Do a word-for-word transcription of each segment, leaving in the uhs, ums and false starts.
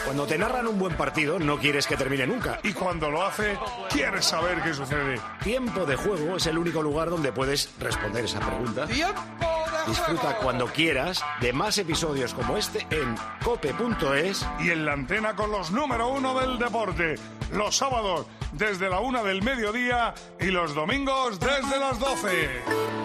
Cuando te narran un buen partido, no quieres que termine nunca. Y cuando lo hace, quieres saber qué sucede. Tiempo de Juego es el único lugar donde puedes responder esa pregunta. ¡Tiempo de Disfruta juego! cuando quieras de más episodios como este en cope punto es. Y en la antena con los número uno del deporte. Los sábados desde la una del mediodía y los domingos desde las doce.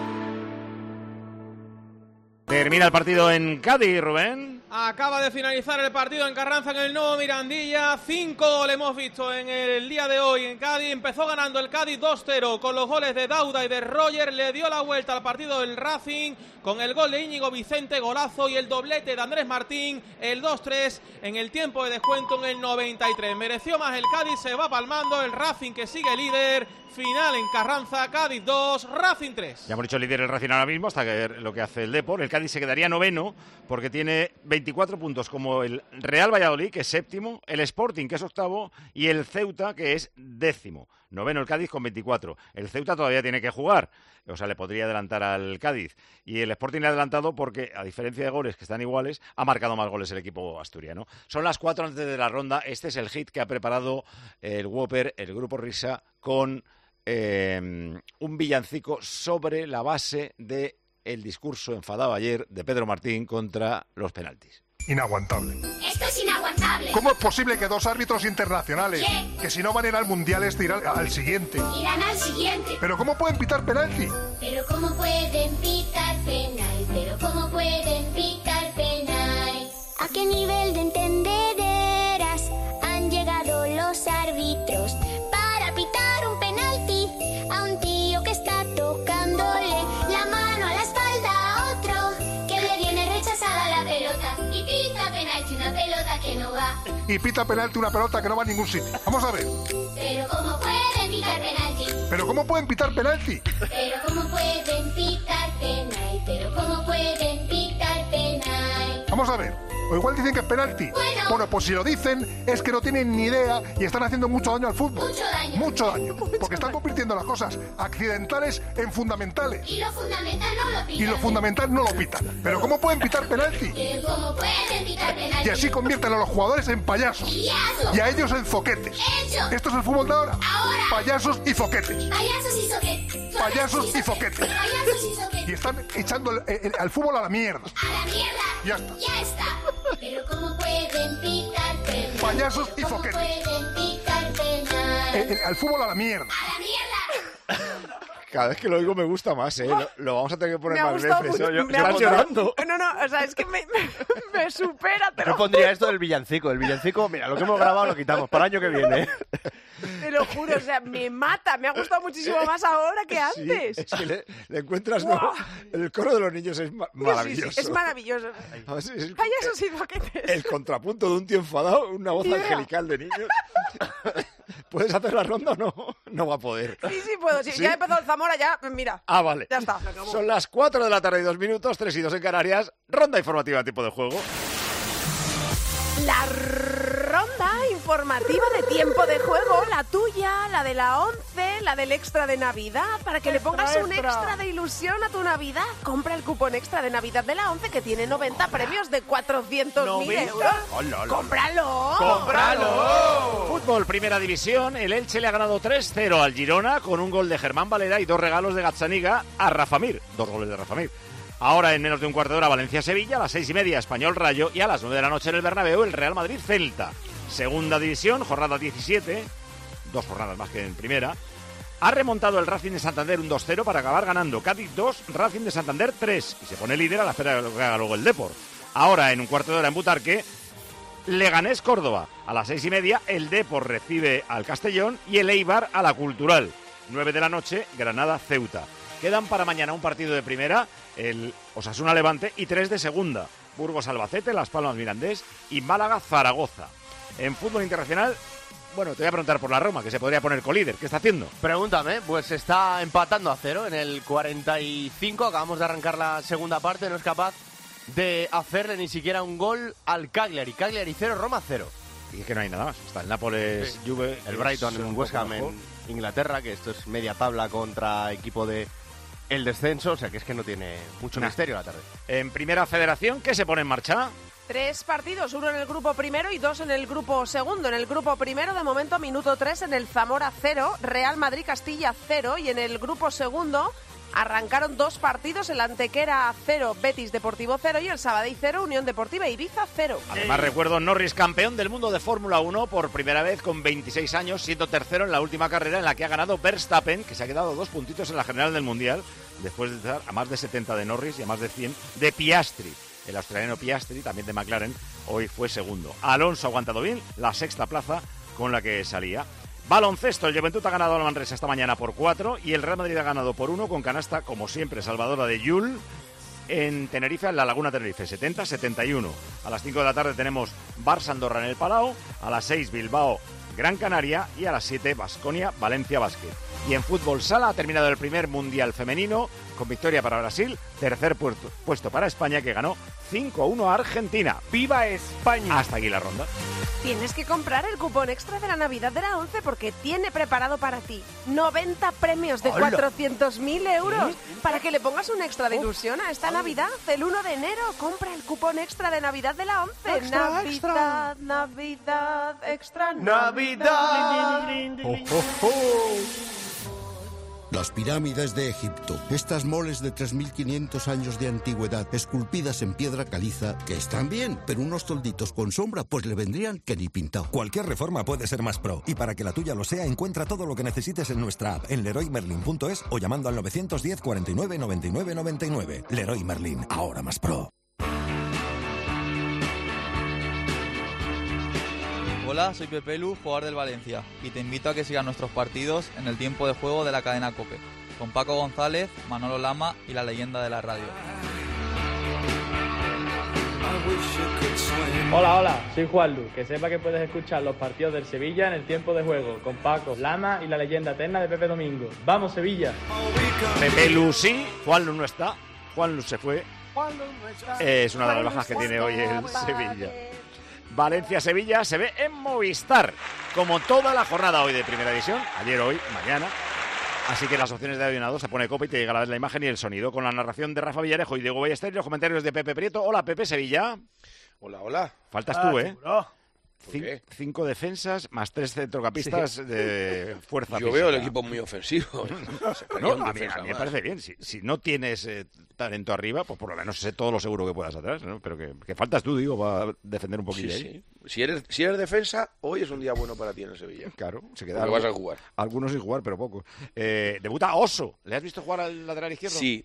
Termina el partido en Cádiz, Rubén. Acaba de finalizar el partido en Carranza, en el nuevo Mirandilla. Cinco le hemos visto en el día de hoy en Cádiz. Empezó ganando el Cádiz dos cero con los goles de Dauda y de Roger. Le dio la vuelta al partido del Racing con el gol de Íñigo Vicente, golazo, y el doblete de Andrés Martín, el dos tres en el tiempo de descuento en el noventa y tres. Mereció más el Cádiz, se va palmando el Racing, que sigue líder. Final en Carranza, Cádiz dos, Racing tres. Ya hemos dicho líder el Racing ahora mismo, hasta que ver lo que hace el Depor. El Cádiz se quedaría noveno porque tiene veinticuatro puntos, como el Real Valladolid, que es séptimo, el Sporting, que es octavo, y el Ceuta, que es décimo. Noveno el Cádiz con veinticuatro. El Ceuta todavía tiene que jugar, o sea, le podría adelantar al Cádiz. Y el Sporting le ha adelantado porque, a diferencia de goles que están iguales, ha marcado más goles el equipo asturiano. Son las cuatro antes de la ronda. Este es el hit que ha preparado el Whopper, el Grupo Risa, con eh, un villancico sobre la base de el discurso enfadado ayer de Pedro Martín contra los penaltis. Inaguantable. Esto es inaguantable. ¿Cómo es posible que dos árbitros internacionales, ¿Qué? que si no van a ir al Mundial este irán al siguiente? Irán al siguiente. ¿Pero cómo pueden pitar penalti? Pero cómo pueden pitar penal. Pero cómo pueden pitar penal. ¿A qué nivel de entendederas han llegado los árbitros para pitar un penalti a un tío que está tocándole la mano a la espalda a otro que le viene rechazada la pelota y pita penalti una pelota que no va? Y pita penalti una pelota que no va a ningún sitio. Vamos a ver. Pero cómo pueden pitar penalti. ¿Pero cómo pueden pitar penalti? Pero cómo pueden pitar penal. Pero cómo pueden pitar penal. Vamos a ver. O igual dicen que es penalti. Bueno. Bueno, pues si lo dicen es que no tienen ni idea y están haciendo mucho daño al fútbol. Mucho daño. Mucho daño. Porque están convirtiendo las cosas accidentales en fundamentales. Y lo fundamental no lo pitan. Y lo fundamental no lo pitan. ¿Pero cómo pueden pitar penalti? Pero cómo pueden pitar penalti. Y así convierten a los jugadores en payasos. Payasos. Y a ellos en zoquetes. Hecho. ¿Esto es el fútbol de ahora? Ahora. Payasos y zoquetes. Payasos y soquetes. Payasos y zoquetes. Payasos y soquetes. Y están echando el- el- al fútbol a la mierda. A la mierda. Ya está. Ya está. Pero cómo pueden pitar penal. Payasos y ¿Cómo zoquetes. pueden pitar penal. El- el- al fútbol a la mierda. A la mierda. Cada vez que lo oigo me gusta más, ¿eh? Lo, lo vamos a tener que poner Me ha más gustado veces. mucho, Yo- me ha ¿Estás gustado. llorando? No, no, o sea, es que me, me, me supera, te Yo lo, pondría esto del villancico. El villancico, mira, lo que hemos grabado lo quitamos para el año que viene. te lo juro, o sea, me mata, me ha gustado muchísimo más ahora que antes. Sí, es que le, le encuentras, ¿no? Buah. El coro de los niños es ma- Sí, sí, maravilloso. sí, es maravilloso. Además, es el, Payasos y zoquetes. el contrapunto de un tío enfadado, una voz Yeah. angelical de niños. ¿Puedes hacer la ronda o no? No va a poder. Sí, sí, puedo. Si ¿Sí? ya empezó el Zamora, ya, pues mira. Ah, vale. Ya está. Son las cuatro de la tarde y dos minutos, tres y dos en Canarias. Ronda informativa, tipo de juego. La ronda informativa de tiempo de juego, la tuya, la de la once, la del extra de Navidad, para que le pongas un extra de ilusión a tu Navidad. Compra el cupón extra de Navidad de la once que tiene noventa premios de cuatrocientos mil euros. Hola, hola. ¡Cómpralo! ¡Cómpralo! Fútbol, primera división. El Elche le ha ganado tres cero al Girona con un gol de Germán Valera y dos regalos de Gazzaniga a Rafa Mir. Dos goles de Rafa Mir. Ahora, en menos de un cuarto de hora, Valencia-Sevilla, a las seis y media, Español-Rayo, y a las nueve de la noche en el Bernabéu, el Real Madrid-Celta. Segunda división, jornada diecisiete, dos jornadas más que en primera. Ha remontado el Racing de Santander un dos cero para acabar ganando. Cádiz dos, Racing de Santander tres. Y se pone líder a la espera de lo que haga luego el Depor. Ahora, en un cuarto de hora en Butarque, Leganés-Córdoba. A las seis y media, el Depor recibe al Castellón y el Eibar a la Cultural. Nueve de la noche, Granada-Ceuta. Quedan para mañana un partido de primera, el Osasuna-Levante, y tres de segunda. Burgos-Albacete, Las Palmas-Mirandés y Málaga-Zaragoza. En fútbol internacional, bueno, te voy a preguntar por la Roma, que se podría poner colíder. ¿Qué está haciendo? Pregúntame, pues está empatando a cero en el cuarenta y cinco. Acabamos de arrancar la segunda parte. No es capaz de hacerle ni siquiera un gol al Cagliari. Cagliari cero, Roma cero. Y es que no hay nada más. Está el Nápoles, Sí. Juve, El es Brighton un en poco West Ham mejor. en Inglaterra, que esto es media tabla contra equipo de el descenso. O sea que es que no tiene mucho Nah. misterio la tarde. En Primera Federación, ¿qué se pone en marcha? Tres partidos, uno en el grupo primero y dos en el grupo segundo. En el grupo primero, de momento, minuto tres en el Zamora cero, Real Madrid-Castilla cero, y en el grupo segundo arrancaron dos partidos, el Antequera cero, Betis Deportivo cero, y el Sabadell cero, Unión Deportiva Ibiza cero. Además, recuerdo Norris campeón del mundo de Fórmula uno por primera vez con veintiséis años, siendo tercero en la última carrera en la que ha ganado Verstappen, que se ha quedado dos puntitos en la general del Mundial, después de estar a más de setenta de Norris y a más de cien de Piastri. El australiano Piastri, también de McLaren, hoy fue segundo. Alonso ha aguantado bien la sexta plaza con la que salía. Baloncesto, el Juventud ha ganado al Manresa esta mañana por cuatro y el Real Madrid ha ganado por uno con canasta, como siempre, salvadora de Yul en Tenerife, en la Laguna Tenerife, setenta a setenta y uno. A las cinco de la tarde tenemos Barça Andorra en el Palau, a las seis Bilbao Gran Canaria y a las siete Baskonia Valencia Basket. Y en fútbol sala ha terminado el primer Mundial femenino con victoria para Brasil, tercer puesto, puesto para España, que ganó cinco a uno a Argentina. ¡Viva España! Hasta aquí la ronda. Tienes que comprar el cupón extra de la Navidad de la ONCE porque tiene preparado para ti noventa premios de cuatrocientos mil euros para que le pongas un extra de ilusión a esta Navidad. El uno de enero compra el cupón extra de Navidad de la ONCE. Extra, Navidad, extra. Navidad, extra Navidad. Navidad. Oh, oh, oh. Las pirámides de Egipto, estas moles de tres mil quinientos años de antigüedad, esculpidas en piedra caliza, que están bien, pero unos tolditos con sombra pues le vendrían que ni pintado. Cualquier reforma puede ser más pro, y para que la tuya lo sea, encuentra todo lo que necesites en nuestra app, en leroy merlin punto es o llamando al novecientos diez, cuarenta y nueve, noventa y nueve, noventa y nueve. Leroy Merlin, ahora más pro. Hola, soy Pepe Lu, jugador del Valencia, y te invito a que sigas nuestros partidos en el tiempo de juego de la cadena COPE, con Paco González, Manolo Lama y la leyenda de la radio. Hola, hola, soy Juan Lu. Que sepa que puedes escuchar los partidos del Sevilla en el tiempo de juego, con Paco, Lama y la leyenda eterna de Pepe Domingo. ¡Vamos, Sevilla! Pepe Lu sí, Juan Lu no está, Juan Lu se fue. Es una de las bajas que tiene hoy el Sevilla. Valencia-Sevilla se ve en Movistar, como toda la jornada hoy de Primera División, ayer, hoy, mañana. Así que las opciones de adivinador se pone copa y te llega a la vez la imagen y el sonido, con la narración de Rafa Villarejo y Diego Ballester y los comentarios de Pepe Prieto. Hola, Pepe, Sevilla. Hola, hola. Faltas ah, tú, ¿eh? Cin- cinco defensas más tres centrocampistas sí. de fuerza Yo física. veo el equipo muy ofensivo. No, a mí, a mí me parece bien. Si, si no tienes eh, talento arriba, pues por lo menos sé todo lo seguro que puedas atrás, ¿no? Pero que, que faltas tú, digo, para defender un poquillo sí, ahí. Sí. Si eres, si eres defensa, hoy es un día bueno para ti en el Sevilla. Claro, se queda. Porque vas a jugar. Algunos sin jugar, pero pocos. Eh, debuta Oso. ¿Le has visto jugar al lateral izquierdo? Sí.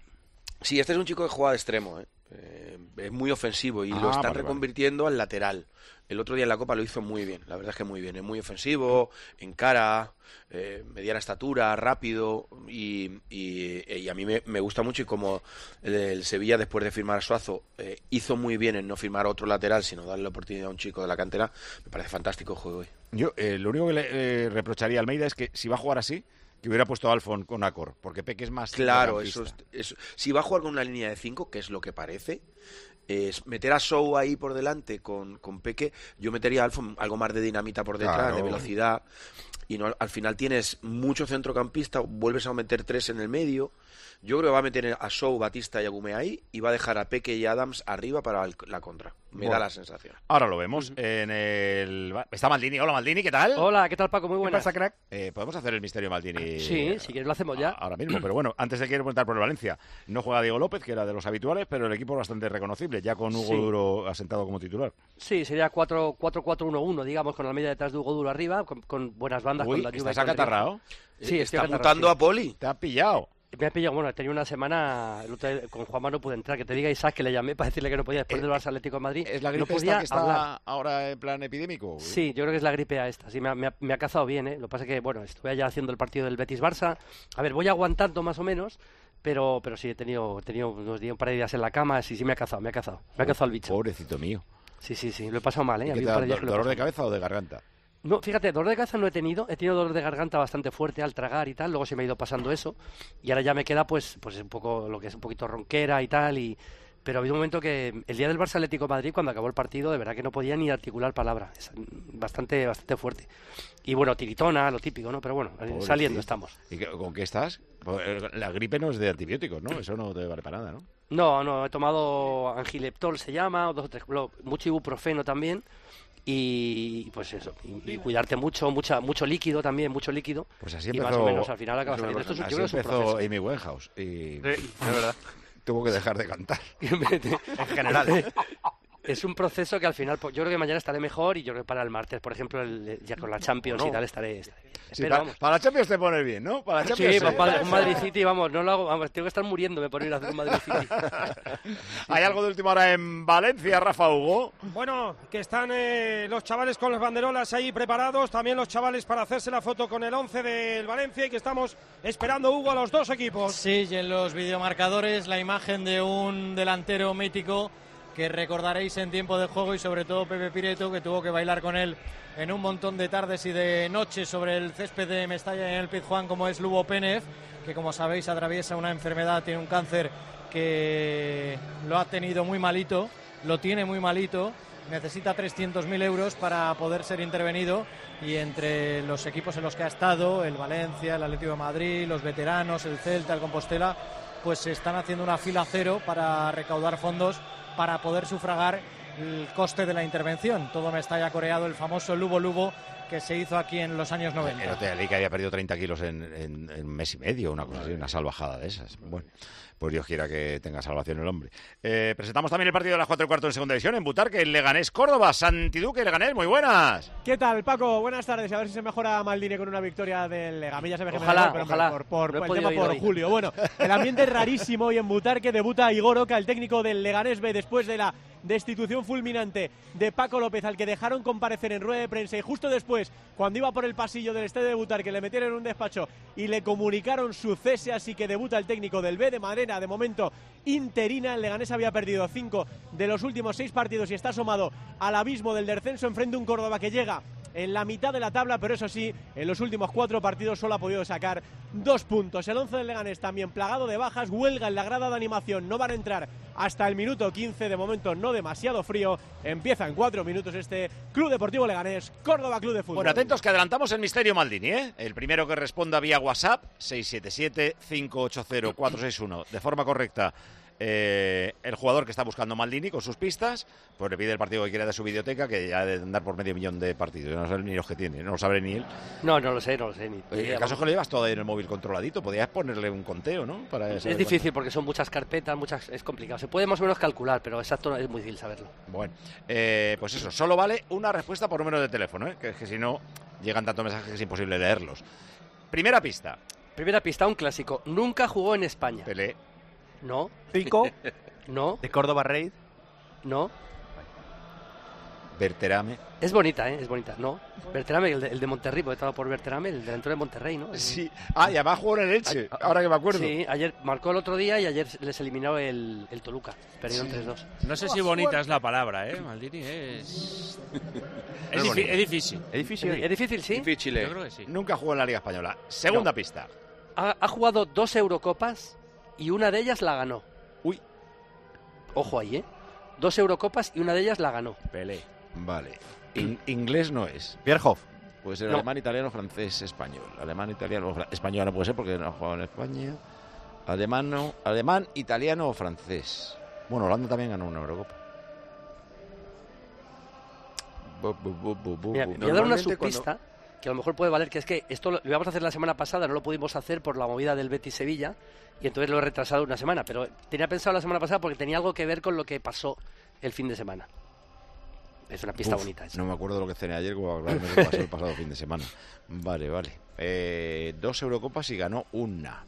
Sí, este es un chico que juega de extremo, ¿eh? Eh, es muy ofensivo y ah, lo están vale, reconvirtiendo vale. al lateral. El otro día en la Copa lo hizo muy bien, la verdad es que muy bien. Es muy ofensivo, encara, eh, mediana estatura, rápido y, y, y a mí me, me gusta mucho. Y como el, el Sevilla, después de firmar a Suazo, eh, hizo muy bien en no firmar otro lateral, sino darle la oportunidad a un chico de la cantera, me parece fantástico el juego hoy. Yo eh, lo único que le eh, reprocharía a Almeida es que si va a jugar así, que hubiera puesto a Alfon con Acor, porque Peque es más... Claro, eso, es, eso si va a jugar con una línea de cinco, que es lo que parece, es meter a Sou ahí por delante con, con Peque, yo metería a Alfon algo más de dinamita por detrás, claro. de velocidad, y no, al final tienes mucho centrocampista, vuelves a meter tres en el medio. Yo creo que va a meter a Sou, Batista y Agumé ahí y va a dejar a Peque y Adams arriba para el, la contra. Me bueno, da la sensación. Ahora lo vemos uh-huh. en el... Está Maldini. Hola, Maldini, ¿qué tal? Hola, ¿qué tal, Paco? Muy buenas. ¿Qué pasa, crack? Eh, ¿Podemos hacer el misterio Maldini? Sí, si quieres lo hacemos ya. Ahora mismo, pero bueno, antes de que preguntar por el Valencia. No juega Diego López, que era de los habituales, pero el equipo es bastante reconocible, ya con Hugo sí. Duro asentado como titular. Sí, sería cuatro cuatro uno uno, digamos, con Almeida detrás de Hugo Duro arriba, con, con buenas bandas. Uy, con la ¿estás acatarrado? Sí, está mutando sí. a Poli. Te ha pillado. Me ha pillado, bueno, tenía una semana, con Juanma no pude entrar, que te diga Isaac que le llamé para decirle que no podía después del Barça Atlético de Madrid. ¿Es la gripe no esta que está hablar. ahora en plan epidémico? Sí, yo creo que es la gripe a esta, sí, me ha, me ha, me ha cazado bien, ¿eh? Lo que pasa es que, bueno, estuve allá haciendo el partido del Betis-Barça, a ver, voy aguantando más o menos, pero pero sí, he tenido, he tenido unos días, un par de días en la cama, sí, sí me ha cazado, me ha cazado, me ha cazado el bicho. Pobrecito mío. Sí, sí, sí, lo he pasado mal, ¿eh? ¿Y qué tal, do- ¿Dolor de cabeza o de garganta? No, fíjate, dolor de cabeza no he tenido, he tenido dolor de garganta bastante fuerte al tragar y tal, luego se me ha ido pasando eso y ahora ya me queda pues pues un poco lo que es un poquito ronquera y tal, y pero ha habido un momento que el día del Barça Atlético de Madrid, cuando acabó el partido, de verdad que no podía ni articular palabra, es bastante bastante fuerte. Y bueno, tiritona, lo típico, ¿no? Pero bueno, Pobrecito. Saliendo estamos. ¿Y qué, con qué estás? La gripe no es de antibióticos, ¿no? Eso no te vale para nada, ¿no? No, no, he tomado Angileptol, se llama, o dos o tres, mucho ibuprofeno también. Y pues eso, y, y cuidarte mucho, mucha, mucho líquido también, mucho líquido. Pues así y empezó. más o menos al final acabas Así saliendo. Esto es, yo así creo que es un empezó proceso. Amy Winehouse. Y Sí, es verdad. tuvo que dejar de cantar. En general. Es un proceso que al final, pues, yo creo que mañana estaré mejor y yo creo que para el martes, por ejemplo, el- ya con la Champions No. y tal estaré, estaré bien. Sí, Pero para, vamos. para la Champions te pones bien, ¿no? Para la Sí, Champions, pues, ¿eh? para un Madrid City, vamos, no lo hago, vamos, tengo que estar muriéndome por ir a hacer un Madrid City. ¿Hay algo de última hora en Valencia, Rafa Hugo? Bueno, que están eh, los chavales con las banderolas ahí preparados, también los chavales para hacerse la foto con el once del Valencia y que estamos esperando, Hugo, a los dos equipos. Sí, y en los videomarcadores la imagen de un delantero mítico que recordaréis en tiempo de juego y sobre todo Pepe Pireto, que tuvo que bailar con él en un montón de tardes y de noches sobre el césped de Mestalla y en el Pizjuán, como es Lugo Pénez, que como sabéis atraviesa una enfermedad, tiene un cáncer que lo ha tenido muy malito, lo tiene muy malito, necesita trescientos mil euros para poder ser intervenido y entre los equipos en los que ha estado, el Valencia, el Atlético de Madrid, los veteranos, el Celta, el Compostela, pues se están haciendo una fila cero para recaudar fondos para poder sufragar el coste de la intervención. Todo Mestalla ha coreado el famoso Lubo Lubo que se hizo aquí en los años noventa. El otro día que había perdido treinta kilos en, en- en un mes y medio, una cosa así, una salvajada de esas. Bueno, pues Dios quiera que tenga salvación el hombre. Eh, presentamos también el partido de las cuatro y cuarto de segunda división en Butarque, el Leganés Córdoba, Santiduque Leganés, muy buenas. ¿Qué tal, Paco? Buenas tardes. A ver si se mejora Maldini con una victoria del Legamé. Ya sabes que me Ojalá, da igual, pero ojalá. por, por, No he por el podido tema ir por hoy. Julio. Bueno, el ambiente es rarísimo y en Butarque debuta Igor Oca, el técnico del Leganés B, después de la destitución fulminante de Paco López, al que dejaron comparecer en rueda de prensa y justo después, cuando iba por el pasillo del estadio de Butarque, le metieron en un despacho y le comunicaron su cese, así que debuta el técnico del B de Madrena, de momento interina. El Leganés había perdido cinco de los últimos seis partidos y está asomado al abismo del descenso enfrente de un Córdoba que llega en la mitad de la tabla, pero eso sí, en los últimos cuatro partidos solo ha podido sacar dos puntos. El once del Leganés también plagado de bajas, huelga en la grada de animación, no van a entrar hasta el minuto quince, de momento no demasiado frío, empieza en cuatro minutos este Club Deportivo Leganés, Córdoba Club de Fútbol. Bueno, atentos que adelantamos el misterio Maldini, ¿eh? El primero que responda vía WhatsApp, seis siete siete, cinco ocho cero, cuatro seis uno, de forma correcta, eh, el jugador que está buscando Maldini con sus pistas, pues le pide el partido que quiera de su videoteca, que ya debe andar por medio millón de partidos. Yo no sé ni los que tiene, no lo sabe ni él. No, no lo sé, no lo sé. Ni, ni El idea, caso es vamos. que lo llevas todo ahí en el móvil controladito, podías ponerle un conteo, ¿no? Para saber Es cuánto. difícil porque son muchas carpetas, muchas, es complicado. Se puede más o menos calcular, pero exacto es muy difícil saberlo. Bueno, eh, pues eso, solo vale una respuesta por número de teléfono, ¿eh? Que es que si no, llegan tantos mensajes que es imposible leerlos. Primera pista. Primera pista, un clásico. Nunca jugó en España. Pelé. No. Cinco. No. ¿De Córdoba Raid? No. Berterame. Es bonita, ¿eh? Es bonita. No. Berterame, el de, el de Monterrey, porque estaba por Berterame, el delantero de Monterrey, ¿no? Sí. Ah, y además jugó en el Elche, ahora que me acuerdo. Sí, ayer marcó el otro día y ayer les eliminó el, el Toluca. Perdieron Sí. tres dos. No sé si bonita es la palabra, ¿eh, Maldini? Es, es, Es difi- bonito. es difícil. Es difícil. Es difícil, sí. Difícil, Yo creo que sí. Nunca jugó en la Liga Española. Segunda No. pista. Ha, ha jugado dos Eurocopas y una de ellas la ganó. Uy. Ojo ahí, ¿eh? Dos Eurocopas y una de ellas la ganó. Pelé. Vale. In- inglés no es. Bierhoff. Puede ser No. alemán, italiano, francés, español. Alemán, italiano, fra- español no puede ser porque no ha jugado en España. Alemán, alemán, italiano o francés. Bueno, Holanda también ganó una Eurocopa. Bu, bu, bu, bu, bu, Mira, bu. voy a dar una Normalmente subpista que a lo mejor puede valer, que es que esto lo, lo íbamos a hacer la semana pasada, no lo pudimos hacer por la movida del Betis Sevilla y entonces lo he retrasado una semana, pero tenía pensado la semana pasada porque tenía algo que ver con lo que pasó el fin de semana. Es una pista Uf, bonita esa. No me acuerdo de lo que cené ayer, como hablarme de lo que pasó el pasado fin de semana. Vale, vale. Eh, dos Eurocopas y ganó una.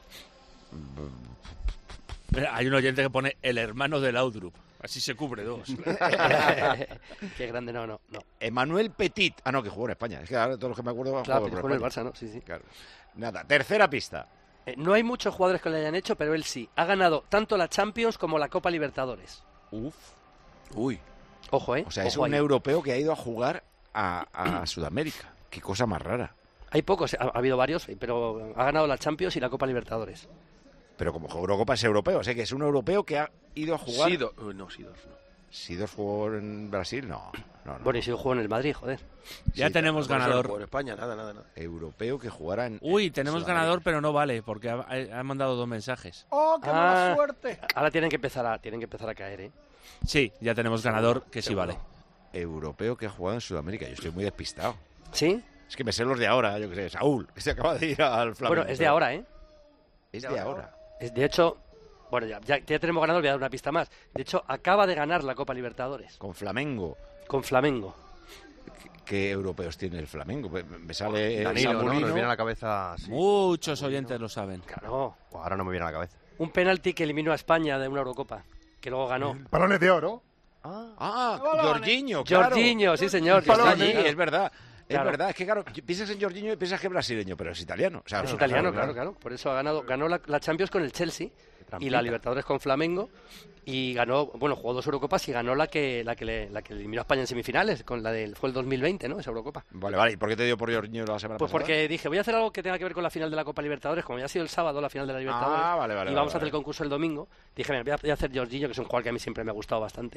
Mira, hay un oyente que pone el hermano de Laudrup. Así se cubre dos. Qué grande, no, no, no. Emmanuel Petit. Ah, no, que jugó en España. Es que ahora todos los que me acuerdo han Claro, jugado pero por fue en el España. Barça, ¿no? Sí, sí. Claro. Nada, tercera pista. Eh, no hay muchos jugadores que lo hayan hecho, pero él sí. Ha ganado tanto la Champions como la Copa Libertadores. Uf. Uy. Ojo, ¿eh? O sea, es Ojo un ahí. europeo que ha ido a jugar a, a Sudamérica. Qué cosa más rara. Hay pocos, ha, ha habido varios, pero ha ganado la Champions y la Copa Libertadores. Pero como Eurocopa es europeo, o sea que es un europeo que ha ido a jugar. Sido- uh, no, Sidorf no. Sidor jugó en Brasil, no. no, no. Bueno, y Sidor jugó en el Madrid, joder. Ya Sí, tenemos por eso no ganador. jugó En España, nada, nada, nada. Europeo que jugara en. Uy, en tenemos Sudamérica. ganador, pero no vale, porque ha, ha- ha mandado dos mensajes. ¡Oh, qué Ah, mala suerte! Ahora tienen que empezar a, tienen que empezar a caer, ¿eh? Sí, ya tenemos ganador, que sí Seguro. vale. Europeo que ha jugado en Sudamérica. Yo estoy muy despistado. ¿Sí? Es que me sé los de ahora, yo qué sé. Saúl, que se acaba de ir al Flamengo. Bueno, es de ahora, ¿eh? Es de ahora. Es, de hecho, bueno, ya, ya, ya tenemos ganador, voy a dar una pista más. De hecho, acaba de ganar la Copa Libertadores. Con Flamengo. Con Flamengo. ¿Qué europeos tiene el Flamengo? Me- Me sale eh, Danilo, ¿no? Samulino. Nos viene a la cabeza... sí. Muchos oyentes lo saben. Claro. Pues ahora no me viene a la cabeza. Un penalti que eliminó a España de una Eurocopa, que luego ganó. Balones de oro. Ah, Jorginho, claro. Jorginho, sí, señor. que Está está allí, allí. es verdad. Es Claro. verdad, es que claro, piensas en Jorginho y piensas que es brasileño, pero es italiano. O sea, Es no, italiano, claro, claro. Por eso ha ganado, ganó la, la Champions con el Chelsea y trampita. la Libertadores con Flamengo y ganó, bueno, jugó dos Eurocopas y ganó la que la que le, la que eliminó a España en semifinales, con la del fue el dos mil veinte, ¿no? Esa Eurocopa. Vale, vale. ¿Y por qué te dio por Jorginho la semana Pues pasada? porque dije, voy a hacer algo que tenga que ver con la final de la Copa Libertadores, como ya ha sido el sábado la final de la Libertadores, Ah, vale, vale, y vamos vale, a hacer el vale. concurso el domingo. Dije, mira, voy a, voy a hacer Jorginho, que es un jugador que a mí siempre me ha gustado bastante.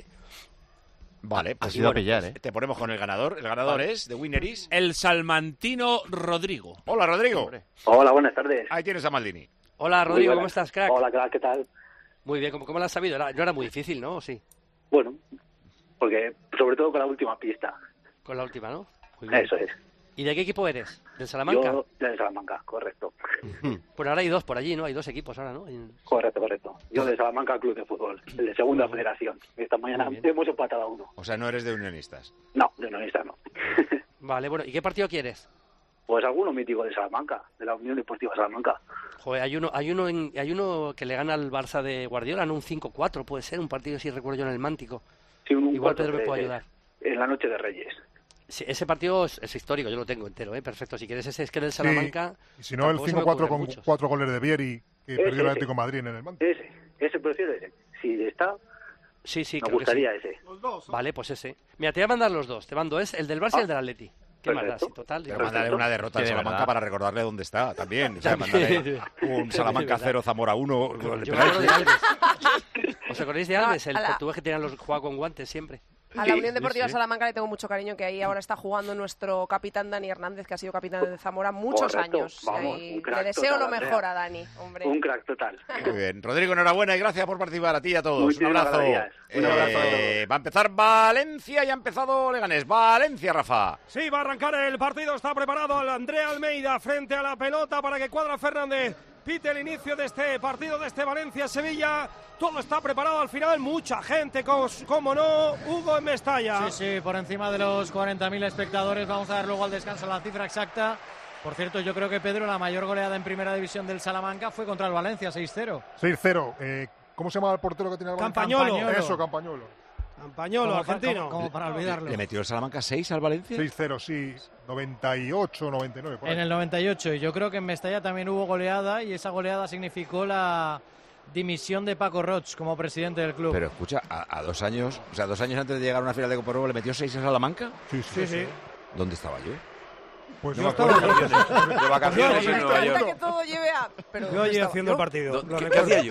Vale, pues Ha sido a bueno, pillar, ¿eh? te ponemos con el ganador. El ganador Vale. es, de winner is... El salmantino Rodrigo. Hola, Rodrigo. Hola, buenas tardes. Ahí tienes a Maldini. Hola, Muy Rodrigo, buenas. ¿cómo estás, crack? Hola, crack, ¿qué tal? Muy bien, ¿cómo, cómo lo has sabido? Era- no era muy difícil, ¿no? ¿O sí? Bueno, porque sobre todo con la última pista. Con la última, ¿no? Muy bien. Eso es. ¿Y de qué equipo eres? ¿Del Salamanca? Yo de Salamanca, correcto. Bueno, ahora hay dos por allí, ¿no? Hay dos equipos ahora, ¿no? En- Correcto, correcto. Yo de Salamanca Club de Fútbol, el de Segunda Federación. Esta mañana hemos empatado a uno. O sea, no eres de unionistas. No, de Unionista no. Vale, bueno, ¿y qué partido quieres? Pues alguno mítico de Salamanca, de la Unión Deportiva Salamanca. Joder, hay uno, hay uno, en- hay uno que le gana al Barça de Guardiola, ¿no? Un cinco cuatro, puede ser, un partido si recuerdo yo en el Mántico. Sí, un, un Igual cuatro Pedro me de- puede ayudar. En la noche de Reyes. Sí, ese partido es, es histórico, yo lo tengo entero, ¿eh? Perfecto. Si quieres ese, es que del Salamanca... Y si no, el tampoco se me cinco cuatro ocurren con muchos. cuatro goles de Vieri, que Ese, perdió el ese. Atlético de Madrid en el Manta. Ese, ese prefiero ese. Si está, Sí, sí, me creo que gustaría sí. ese. Vale, pues ese. Mira, te voy a mandar los dos. Te mando es el del Barça y el del Atleti. ¿Qué más da? Sí, total. Pero mandarle una derrota al Sí, de Salamanca verdad. para recordarle dónde está también. O sea, También. mandarle un Salamanca Es verdad. cero, Zamora uno. con el Yo me acuerdo de penalti. Alves. ¿Os acordáis de Alves? El a la- portugués que tenían los jugaba con guantes siempre. A la Unión Deportiva Salamanca le tengo mucho cariño, que ahí ahora está jugando nuestro capitán Dani Hernández, que ha sido capitán de Zamora muchos Correcto, años. vamos, Y un crack le deseo total, lo Andrea. mejor a Dani, hombre. Un crack total. Muy bien. Rodrigo, enhorabuena y gracias por participar a ti y a todos. Muchísimas un abrazo. gracias. Un abrazo a Eh, va a empezar Valencia y ha empezado Leganés. Valencia, Rafa. Sí, va a arrancar el partido, está preparado el Andrea Almeida frente a la pelota para que Cuadra Fernández pite el inicio de este partido, de este Valencia-Sevilla. Todo está preparado al final, mucha gente, cos- como no, Hugo en Mestalla. Sí, sí, por encima de los cuarenta mil espectadores. Vamos a ver luego al descanso la cifra exacta. Por cierto, yo creo que Pedro, la mayor goleada en primera división del Salamanca fue contra el Valencia, seis cero. seis cero. Eh, ¿Cómo se llama el portero que tiene el Valencia? Campañolo. Eso, Campañolo. Campañolo, Como pa- argentino. como- como para olvidarlo. ¿Le metió el Salamanca seis al Valencia? seis cero, sí. noventa y ocho, noventa y nueve. por ahí. En el noventa y ocho, y yo creo que en Mestalla también hubo goleada, y esa goleada significó la dimisión de Paco Roch como presidente del club. Pero escucha, a, a dos años, o sea, dos años antes de llegar a una final de Copa Oro, ¿le metió seis a Salamanca? Sí, Sí, sí. ¿Dónde estaba yo? Pues No yo me acuerdo. estaba... De vacaciones Yo en allí- Nueva York. que todo lleve a... Pero Yo ¿dónde allí estaba haciendo yo? el partido. Do- lo ¿Qué, qué recuerdo. hacía yo?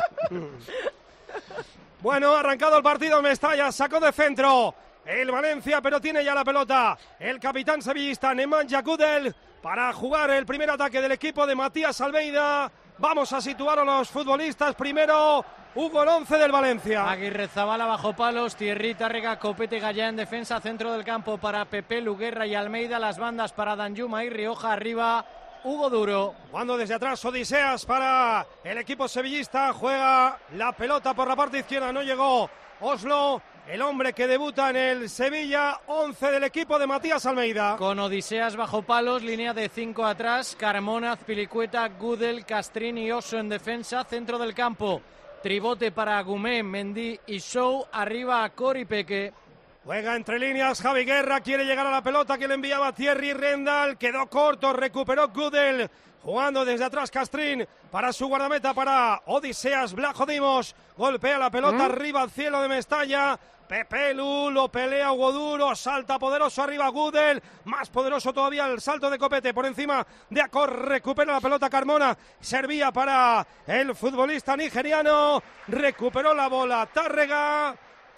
Bueno, ha arrancado el partido, Mestalla sacó de centro el Valencia, pero tiene ya la pelota el capitán sevillista Nemanja Gudel para jugar el primer ataque del equipo de Matías Almeida. Vamos a situar a los futbolistas. Primero, Hugo, el once del Valencia. Aguirre Zabala bajo palos, Thierry Tárrega, Copete Gallá en defensa, centro del campo para Pepe, Luguerra y Almeida, las bandas para Danjuma y Rioja, arriba Hugo Duro. Jugando desde atrás, Odiseas para el equipo sevillista. Juega la pelota por la parte izquierda, no llegó Oslo, el hombre que debuta en el Sevilla. Once del equipo de Matías Almeida. Con Odiseas bajo palos, línea de cinco atrás, Carmona, Azpilicueta, Gudel, Castrín y Oso en defensa, centro del campo. Tribote para Gumé, Mendy y Show, arriba a Cori Peque. Juega entre líneas, Javi Guerra quiere llegar a la pelota que le enviaba Thierry Rendal, quedó corto, recuperó Gudel, jugando desde atrás Castrín para su guardameta, para Odiseas, Blajo Dimos, golpea la pelota arriba al cielo de Mestalla, Pepe Lu, lo pelea Hugo Duro, salta poderoso arriba Gudel, más poderoso todavía el salto de Copete por encima de Acor, recupera la pelota Carmona, servía para el futbolista nigeriano, recuperó la bola Tárrega.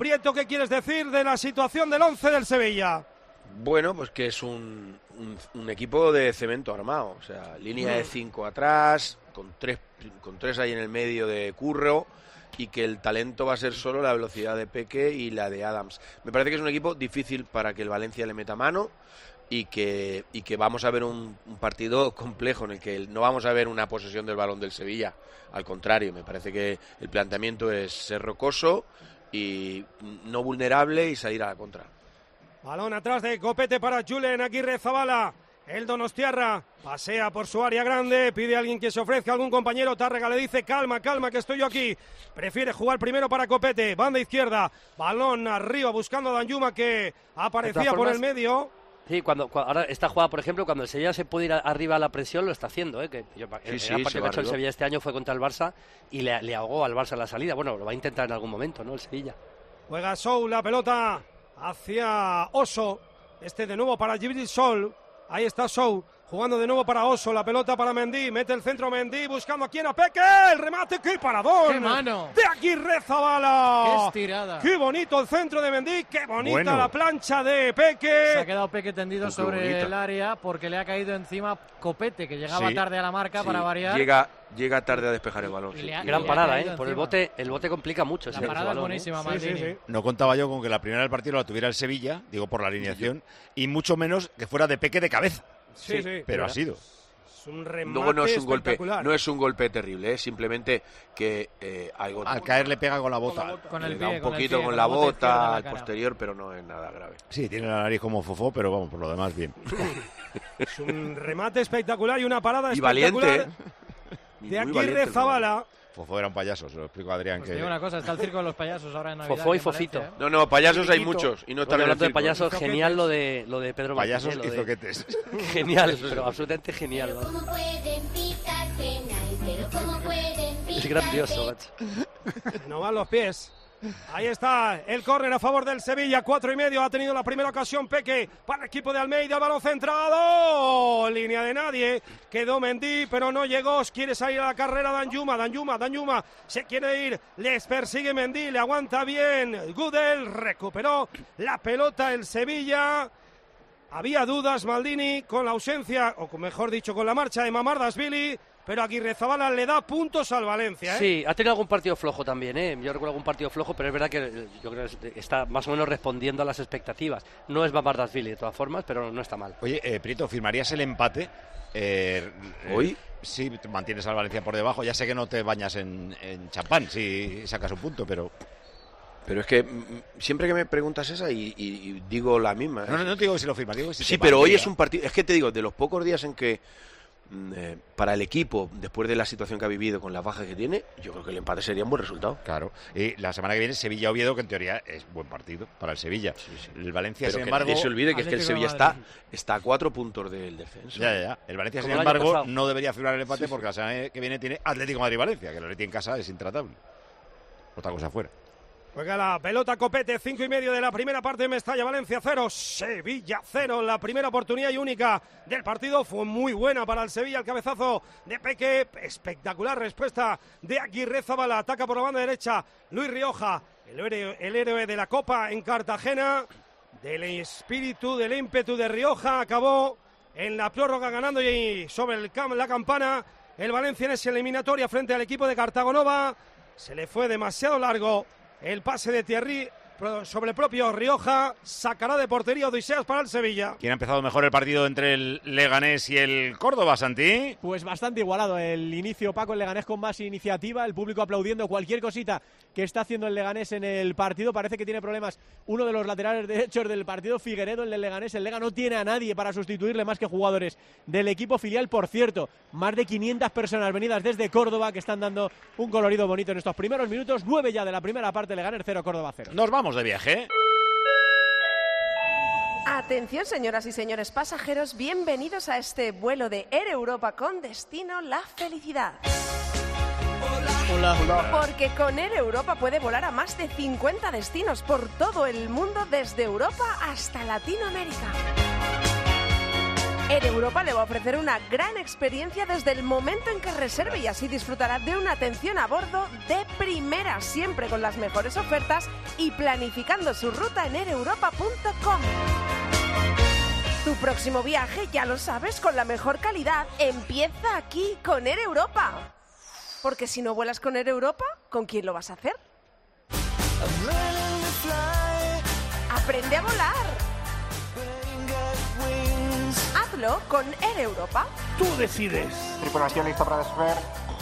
Prieto, ¿qué quieres decir de la situación del once del Sevilla? Bueno, pues que es un, un, un equipo de cemento armado, o sea, línea de cinco atrás, con tres, con tres ahí en el medio de Curro, y que el talento va a ser solo la velocidad de Peque y la de Adams. Me parece que es un equipo difícil para que el Valencia le meta mano y que, y que vamos a ver un, un partido complejo en el que no vamos a ver una posesión del balón del Sevilla. Al contrario, me parece que el planteamiento es ser rocoso y no vulnerable y salir a la contra. Balón atrás de Copete para Julen Aguirre Zabala. El donostiarra pasea por su área grande, pide a alguien que se ofrezca, algún compañero. Tárrega le dice calma, calma, que estoy yo aquí. Prefiere jugar primero para Copete, banda izquierda, balón arriba buscando a Danjuma, que aparecía por el medio. Sí, cuando, cuando ahora esta jugada, por ejemplo, cuando el Sevilla se puede ir a, arriba a la presión, lo está haciendo, ¿eh? Que yo, sí, el sí, gran partido que ha hecho el arriba. Sevilla este año fue contra el Barça y le, le ahogó al Barça en la salida. Bueno, lo va a intentar en algún momento, ¿no? El Sevilla. Juega Sou, la pelota hacia Oso. Este de nuevo para Jibril Sol. Ahí está Sou, jugando de nuevo para Oso, la pelota para Mendy, mete el centro Mendy, buscando aquí a Peque, el remate, ¡qué paradón! ¡Qué mano! De Aguirre Zabala. ¡Qué estirada! ¡Qué bonito el centro de Mendy! ¡Qué bonita Bueno. la plancha de Peque! Se ha quedado Peque tendido Qué sobre bonita. el área porque le ha caído encima Copete, que llegaba Sí, tarde a la marca sí, para variar. Llega, llega tarde a despejar el balón. Y sí. le ha- Gran le ha parada, caído ¿eh? Por el encima. bote, el bote complica mucho. La ese- parada ese es balón, buenísima, ¿eh? Maldini. sí, sí. No contaba yo con que la primera del partido la tuviera el Sevilla, digo por la alineación, y mucho menos que fuera de Peque de cabeza. Sí, sí. Pero ha sido. Es un remate Luego no es un golpe, espectacular. no es un golpe terrible, es simplemente que eh, algo Al caer le pega con la bota. Con el le da pie, un con el poquito pie, con con la el bote izquierdo en bota la al cara. posterior, pero no es nada grave. Sí, tiene la nariz como fofó, pero vamos, por lo demás bien. Es un remate espectacular y una parada Y espectacular valiente, ¿eh? Y de muy valiente Aguirre el Zabala. Fofó era un payaso, se lo explico a Adrián. Pues que te digo una cosa, está el circo de los payasos ahora en Navidad. Fofó y aquí en Valencia, Fofito. ¿eh? No, no, payasos hay Chiquito. muchos y no Oye, están en el hablando de circo. payasos, genial lo de, lo de Pedro Payasos Martínez, y lo de- zoquetes. Genial, pero absolutamente genial. ¿vale? ¿Cómo pueden picar penal? Pero ¿cómo pueden picar Es grandioso, penal? macho. No van los pies. Ahí está el córner a favor del Sevilla, cuatro y medio. Ha tenido la primera ocasión Peque para el equipo de Almeida. El balón centrado. Línea de nadie. Quedó Mendy, pero no llegó. Quiere salir a la carrera Danjuma. Danjuma, Danjuma. Se quiere ir. Les persigue Mendy. Le aguanta bien. Gudel recuperó la pelota el Sevilla. Había dudas Maldini con la ausencia, o mejor dicho, con la marcha de Mamardashvili. Pero Aguirre Zabala le da puntos al Valencia, ¿eh? Sí, ha tenido algún partido flojo también, ¿eh? Yo recuerdo algún partido flojo, pero es verdad que eh, yo creo que está más o menos respondiendo a las expectativas. No es Mamardashvili de todas formas, pero no está mal. Oye, eh, Prieto, ¿firmarías el empate? Eh, ¿Hoy? Eh, sí, mantienes al Valencia por debajo. Ya sé que no te bañas en, en champán si sacas un punto, pero... Pero es que mm, siempre que me preguntas esa y, y- y digo la misma. No, no, no te digo si lo firmas, digo si Sí, te pero hoy valdría. es un partido. Es que te digo, de los pocos días en que mm, eh, para el equipo, después de la situación que ha vivido con las bajas que tiene, yo creo que el empate sería un buen resultado. Claro. Y la semana que viene Sevilla-Oviedo, que en teoría es buen partido para el Sevilla. El Valencia, Pero sin que embargo... nadie se olvide que es que el Atlético de Sevilla está, Madrid. está a cuatro puntos del descenso. Ya, ya, ya. El Valencia, sin Como el año embargo, pasado. no debería firmar el empate porque la semana que viene tiene Atlético de Madrid-Valencia, que el Atlético en casa es intratable. Otra cosa fuera. Juega la pelota Copete, cinco y medio de la primera parte, Mestalla, Valencia cero, Sevilla cero. La primera oportunidad y única del partido fue muy buena para el Sevilla, el cabezazo de Peque, espectacular respuesta de Aguirre Zabala, ataca por la banda derecha Luis Rioja, el héroe, el héroe de la Copa en Cartagena, del espíritu, del ímpetu de Rioja, acabó en la prórroga ganando y sobre el cam- la campana el Valencia en esa eliminatoria frente al equipo de Cartagonova. Se le fue demasiado largo el pase de Thierry pro- sobre el propio Rioja, sacará de portería Odiseas para el Sevilla. ¿Quién ha empezado mejor el partido entre el Leganés y el Córdoba, Santi? Pues bastante igualado el inicio, Paco, el Leganés con más iniciativa, el público aplaudiendo cualquier cosita que está haciendo el Leganés en el partido. Parece que tiene problemas uno de los laterales derechos del partido, Figueredo, el del Leganés. El Lega no tiene a nadie para sustituirle más que jugadores del equipo filial. Por cierto, más de quinientas personas venidas desde Córdoba que están dando un colorido bonito en estos primeros minutos. Nueve ya de la primera parte, Leganés cero, Córdoba cero. Nos vamos de viaje. Atención, señoras y señores pasajeros, bienvenidos a este vuelo de Air Europa con destino La Felicidad. Hola, hola. Porque con Air Europa puede volar a más de cincuenta destinos por todo el mundo, desde Europa hasta Latinoamérica. Air Europa le va a ofrecer una gran experiencia desde el momento en que reserve y así disfrutará de una atención a bordo de primera, siempre con las mejores ofertas y planificando su ruta en air europa punto com. Tu próximo viaje, ya lo sabes, con la mejor calidad, empieza aquí con Air Europa. Porque si no vuelas con Air Europa, ¿con quién lo vas a hacer? Aprende a volar. Hazlo con Air Europa. Tú decides. Tripulación lista para despegar.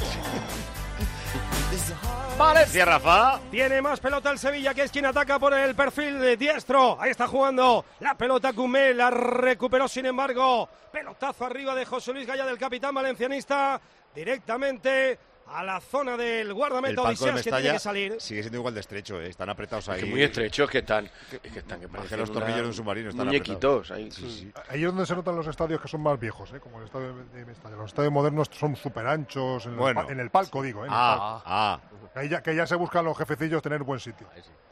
Valencia, Rafa. Tiene más pelota el Sevilla, que es quien ataca por el perfil de diestro. Ahí está jugando la pelota Cumé, la recuperó sin embargo. Pelotazo arriba de José Luis Gaya, del capitán valencianista, directamente a la zona del guardameta Odiseas, que tiene que salir. Sigue siendo igual de estrecho, ¿eh? Están apretados ahí. Es que muy estrechos que están. Que, es que están que parecen los tornillos de un submarino están muñequitos apretados. Ahí. Sí, sí. Ahí es donde se notan los estadios que son más viejos, ¿eh? Como el estadio de Mestalla. Los estadios modernos son súper anchos, en, bueno. en el palco, digo. ¿eh? En ah, el palco. ah. Ahí ya, que ya se buscan los jefecillos tener buen sitio.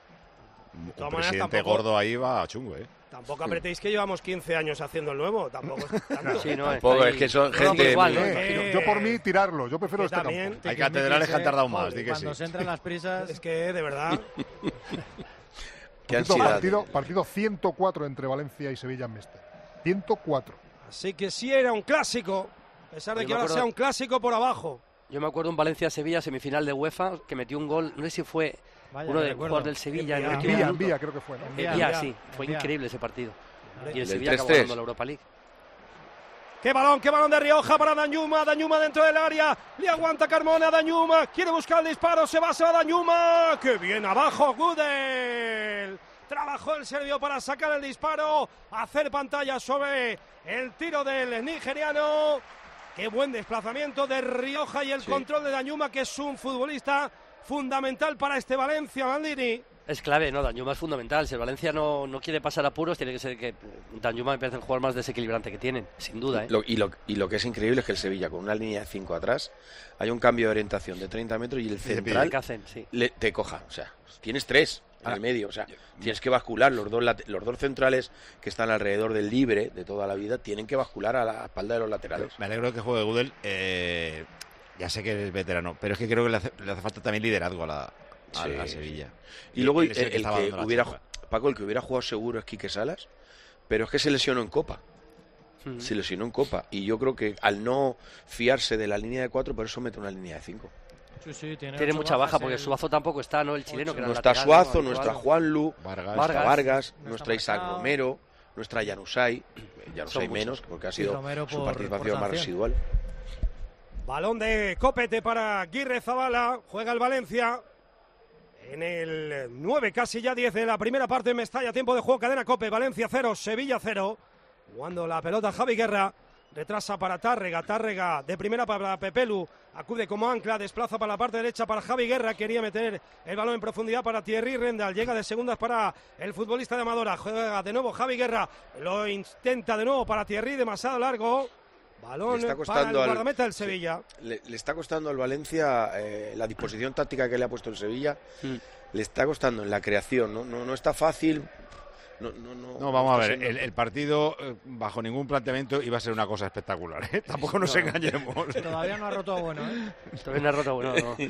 Un presidente tampoco, gordo ahí va chungo, ¿eh? Tampoco apretéis que llevamos quince años haciendo el nuevo. Tampoco es tanto. Sí, no, tampoco es que son gente... Igual, ¿eh? Yo por mí tirarlo, yo prefiero este también, campo. Hay catedrales que han tardado más, di que Cuando sí. se entran las prisas... Es que, de verdad... Qué ansiedad. Partido, partido ciento cuatro entre Valencia y Sevilla en Mestalla. ciento cuatro. Así que sí era un clásico, a pesar de Yo que me ahora acuerdo- sea un clásico por abajo. Yo me acuerdo un Valencia-Sevilla, semifinal de UEFA, que metió un gol, no sé si fue Vaya, uno me del recuerdo. jugador del Sevilla. en el En último Vía, en minuto. Vía creo que fue, ¿no? En Vía, Vía, Vía, sí, fue Vía. increíble ese partido. Y el Del Sevilla acabó tres tres. ganando la Europa League. ¡Qué balón, qué balón de Rioja para Danjuma! Danjuma dentro del área, le aguanta Carmona, Danjuma, quiere buscar el disparo, se va, se va Danjuma. ¡Qué bien abajo, Gudel! Trabajó el serbio para sacar el disparo, hacer pantalla sobre el tiro del nigeriano. ¡Qué buen desplazamiento de Rioja y el Sí. control de Danjuma, que es un futbolista fundamental para este Valencia, Maldini! Es clave, ¿no? Danjuma es fundamental. Si el Valencia no, no quiere pasar apuros, tiene que ser que Danjuma empiece el jugador más desequilibrante que tienen, sin duda, ¿eh? Lo, y, lo, y lo que es increíble es que el Sevilla, con una línea de cinco atrás, hay un cambio de orientación de treinta metros y el central ¿Qué hacen? Sí. le, te coja. O sea, tienes tres en el medio. O sea, tienes que bascular. Los dos, late- los dos centrales que están alrededor del libre de toda la vida tienen que bascular a la espalda de los laterales. Me alegro de que juegue Gudel. Eh, ya sé que es veterano, pero es que creo que le hace, le hace falta también liderazgo a la, a, Sí, la sí. Sevilla. Y luego el, él es el que, estaba dando la hubiera, chapa. Paco, el que hubiera jugado seguro es Quique Salas, pero es que se lesionó en Copa. Mm. Se lesionó en Copa. Y yo creo que al no fiarse de la línea de cuatro, por eso mete una línea de cinco. Sí, sí, tiene Tiene ocho mucha baja bajas porque el- Suazo tampoco está, ¿no? El chileno, que era No el está lateral, Suazo, ¿no? no está Habitual. Juanlu, Vargas. no está Vargas. Vargas, No no está está Isaac Marcao. Romero, no está Janusay. Janusay Son menos, muchos. porque ha Sí, sido Romero su por- participación por más sanción. residual. Balón de copete para Aguirre Zabala, juega el Valencia en el nueve, casi ya diez de la primera parte en Mestalla, tiempo de juego, cadena Cope, Valencia cero, Sevilla cero, jugando la pelota Javi Guerra, retrasa para Tárrega, Tárrega de primera para Pepelu, acude como ancla, desplaza para la parte derecha para Javi Guerra, quería meter el balón en profundidad para Thierry Rendal, llega de segundas para el futbolista de Amadora, juega de nuevo Javi Guerra, lo intenta de nuevo para Thierry, demasiado largo. Balón Le está para el costando al- guardameta del Sevilla. Le, le está costando al Valencia eh, la disposición táctica que le ha puesto el Sevilla. Mm. Le está costando en la creación. No, no, no está fácil. No, no, no, No, vamos a está ver, siendo- el, el partido eh, bajo ningún planteamiento iba a ser una cosa espectacular, ¿eh? Tampoco nos No. engañemos. Todavía no ha roto bueno, ¿eh? También ha roto, bueno, no.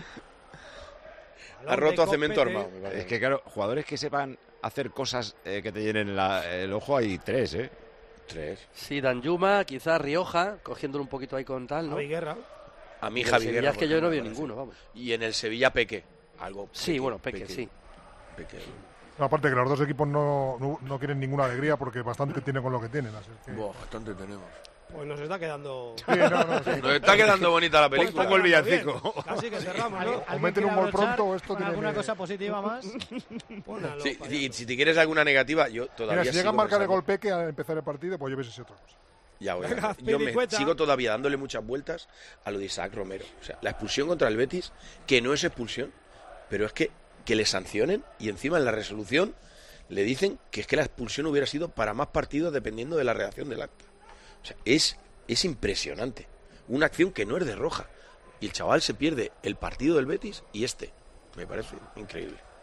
Ha roto a cemento armado. me parece. Es que, claro, jugadores que sepan hacer cosas eh, que te llenen la- el ojo hay tres, ¿eh? Tres. Sí, Danjuma, quizás Rioja, cogiéndolo un poquito ahí con tal, ¿no? Javi Guerra. A mí Y el Javi Sevilla Guerra, es que por yo no ejemplo, veo me parece. ninguno, vamos. Y en el Sevilla Peque. Algo. Sí, bueno, Peque, sí. Peque. No, aparte que los dos equipos no, no, no quieren ninguna alegría porque bastante tienen con lo que tienen. Así es que... Buah, bastante tenemos. Pues nos está quedando... Sí, no, no, sí. Nos está quedando bonita la película. Pongo el villancico. Casi que cerramos, ¿no? O meten un gol pronto o esto con tiene alguna que- cosa positiva más. Pónalo, Sí, para y allá. si te quieres alguna negativa, yo todavía Mira, si llega a sigo marcar el pensando- gol Peque al empezar el partido, pues yo hubiese sido otra cosa. Ya, voy a- Venga, yo me Pilicueta. sigo todavía dándole muchas vueltas a lo de Isaac Romero. O sea, la expulsión contra el Betis, que no es expulsión, pero es que, que le sancionen y encima en la resolución le dicen que es que la expulsión hubiera sido para más partidos dependiendo de la reacción del acta. O sea, es, es impresionante. Una acción que no es de roja. Y el chaval se pierde el partido del Betis y este. Me parece increíble.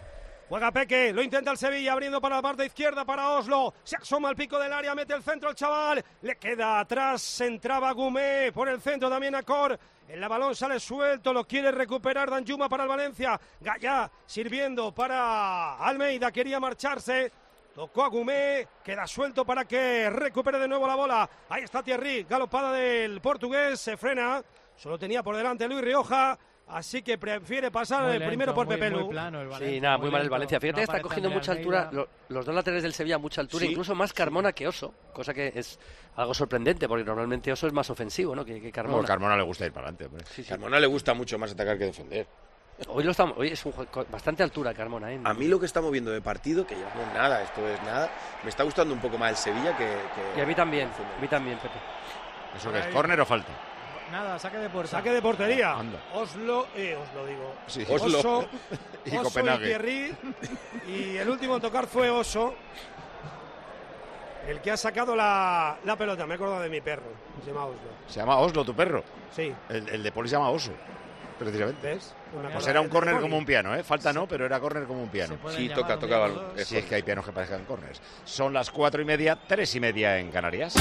Juega Peque, lo intenta el Sevilla, abriendo para la parte izquierda para Oslo. Se asoma al pico del área, mete el centro el chaval. Le queda atrás, entraba Gumé. Por el centro también Acor. El balón sale suelto, lo quiere recuperar Danjuma para el Valencia. Gallá sirviendo para Almeida, quería marcharse. Tocó a Gumé, queda suelto para que recupere de nuevo la bola. Ahí está Thierry, galopada del portugués, se frena. Solo tenía por delante Luis Rioja. Así que prefiere pasar lento, primero por Pepe Lu. Sí, nada, muy, muy mal el Valencia. Fíjate que no está cogiendo mucha altura, lo, los dos laterales del Sevilla mucha altura, sí, incluso más Carmona que Oso, cosa que es algo sorprendente, porque normalmente Oso es más ofensivo, ¿no? Que, que Carmona. No, Carmona le gusta ir para adelante. Sí, sí. Carmona le gusta mucho más atacar que defender. Hoy, lo estamos, hoy es un juego bastante altura Carmona, ¿eh? A mí lo que estamos viendo de partido, que ya no es nada, esto es nada, me está gustando un poco más el Sevilla que... que y a mí también, a mí también, Pepe. ¿Eso que es córner o falta? Nada, saque de puerta. Saque de portería. Anda. Oslo, eh, Oslo digo. Sí. Oslo. Oso, y Oso Copenhague. Y Thierry. Y el último en tocar fue Oso. El que ha sacado la, la pelota. Me he acordado de mi perro. Se llama Oslo. ¿Se llama Oslo tu perro? Sí. El, el de Poli se llama Oso, precisamente. ¿Ves? Una pues era un córner como un piano, ¿eh? Falta no, pero era córner como un piano. Sí, toca, toca balón. Si es que hay pianos que parezcan córners. Son las cuatro y media, tres y media en Canarias.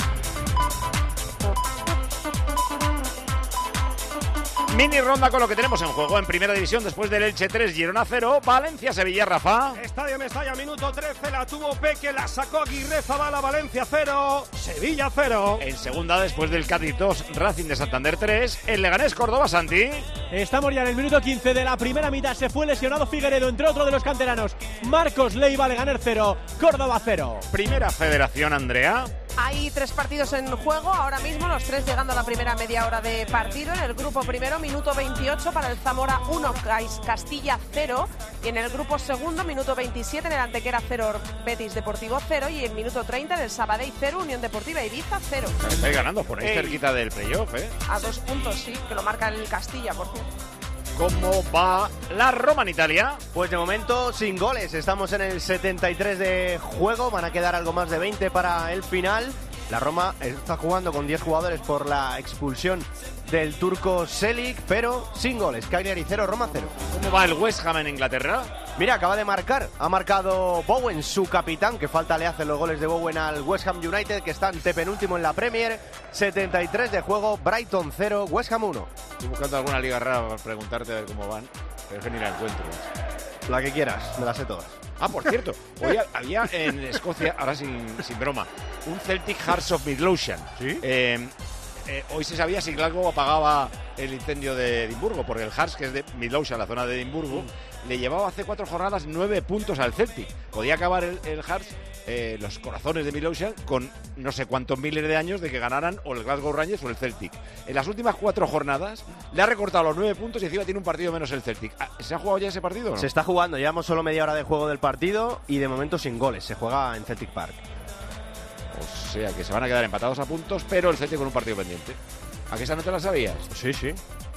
Mini ronda con lo que tenemos en juego en Primera División después del Elche tres, Girona cero, Valencia-Sevilla, Rafa. Estadio Mestalla, minuto trece, la tuvo Peque, la sacó Aguirre Zabala, Valencia cero, Sevilla cero. En segunda, después del Cádiz dos, Racing de Santander tres, el Leganés Córdoba, Santi. Estamos ya en el minuto quince de la primera mitad, se fue lesionado Figueredo, entre otro de los canteranos. Marcos Leiva, Leganés cero, Córdoba cero. Primera Federación, Andrea. Hay tres partidos en juego ahora mismo, los tres llegando a la primera media hora de partido. En el grupo primero, minuto veintiocho para el Zamora uno, Castilla cero. Y en el grupo segundo, minuto veintisiete, en el Antequera cero, Betis Deportivo cero. Y en minuto treinta, en el Sabadell cero, Unión Deportiva Ibiza cero. Estáis ganando, ponéis cerquita del playoff, ¿eh? A dos puntos, sí, que lo marca el Castilla, por cierto. ¿Cómo va la Roma en Italia? Pues de momento sin goles, estamos en el setenta y tres de juego, van a quedar algo más de veinte para el final. La Roma está jugando con diez jugadores por la expulsión del turco Selic, pero sin goles. Cagliari cero, Roma cero. ¿Cómo va el West Ham en Inglaterra? Mira, acaba de marcar, ha marcado Bowen, su capitán, que falta le hacen los goles de Bowen al West Ham United, que está antepenúltimo en la Premier. setenta y tres de juego, Brighton cero, West Ham uno. Estoy buscando alguna liga rara para preguntarte a ver cómo van, pero es que ni la encuentro. La que quieras, me las sé todas. Ah, por cierto, hoy había en Escocia, ahora sin, sin broma, un Celtic Hearts of Midlothian. ¿Sí? Eh, eh, hoy se sabía si Glasgow apagaba el incendio de Edimburgo, porque el Hearts, que es de Midlothian, la zona de Edimburgo, mm. le llevaba hace cuatro jornadas nueve puntos al Celtic. Podía acabar el, el Hearts, eh, los corazones de Midlothian, con no sé cuántos miles de años de que ganaran o el Glasgow Rangers o el Celtic. En las últimas cuatro jornadas le ha recortado los nueve puntos y encima tiene un partido menos el Celtic. ¿Se ha jugado ya ese partido o no? Se está jugando, llevamos solo media hora de juego del partido y de momento sin goles. Se juega en Celtic Park. O sea que se van a quedar empatados a puntos, pero el Celtic con un partido pendiente. ¿A qué esa no te la sabías? Sí, sí.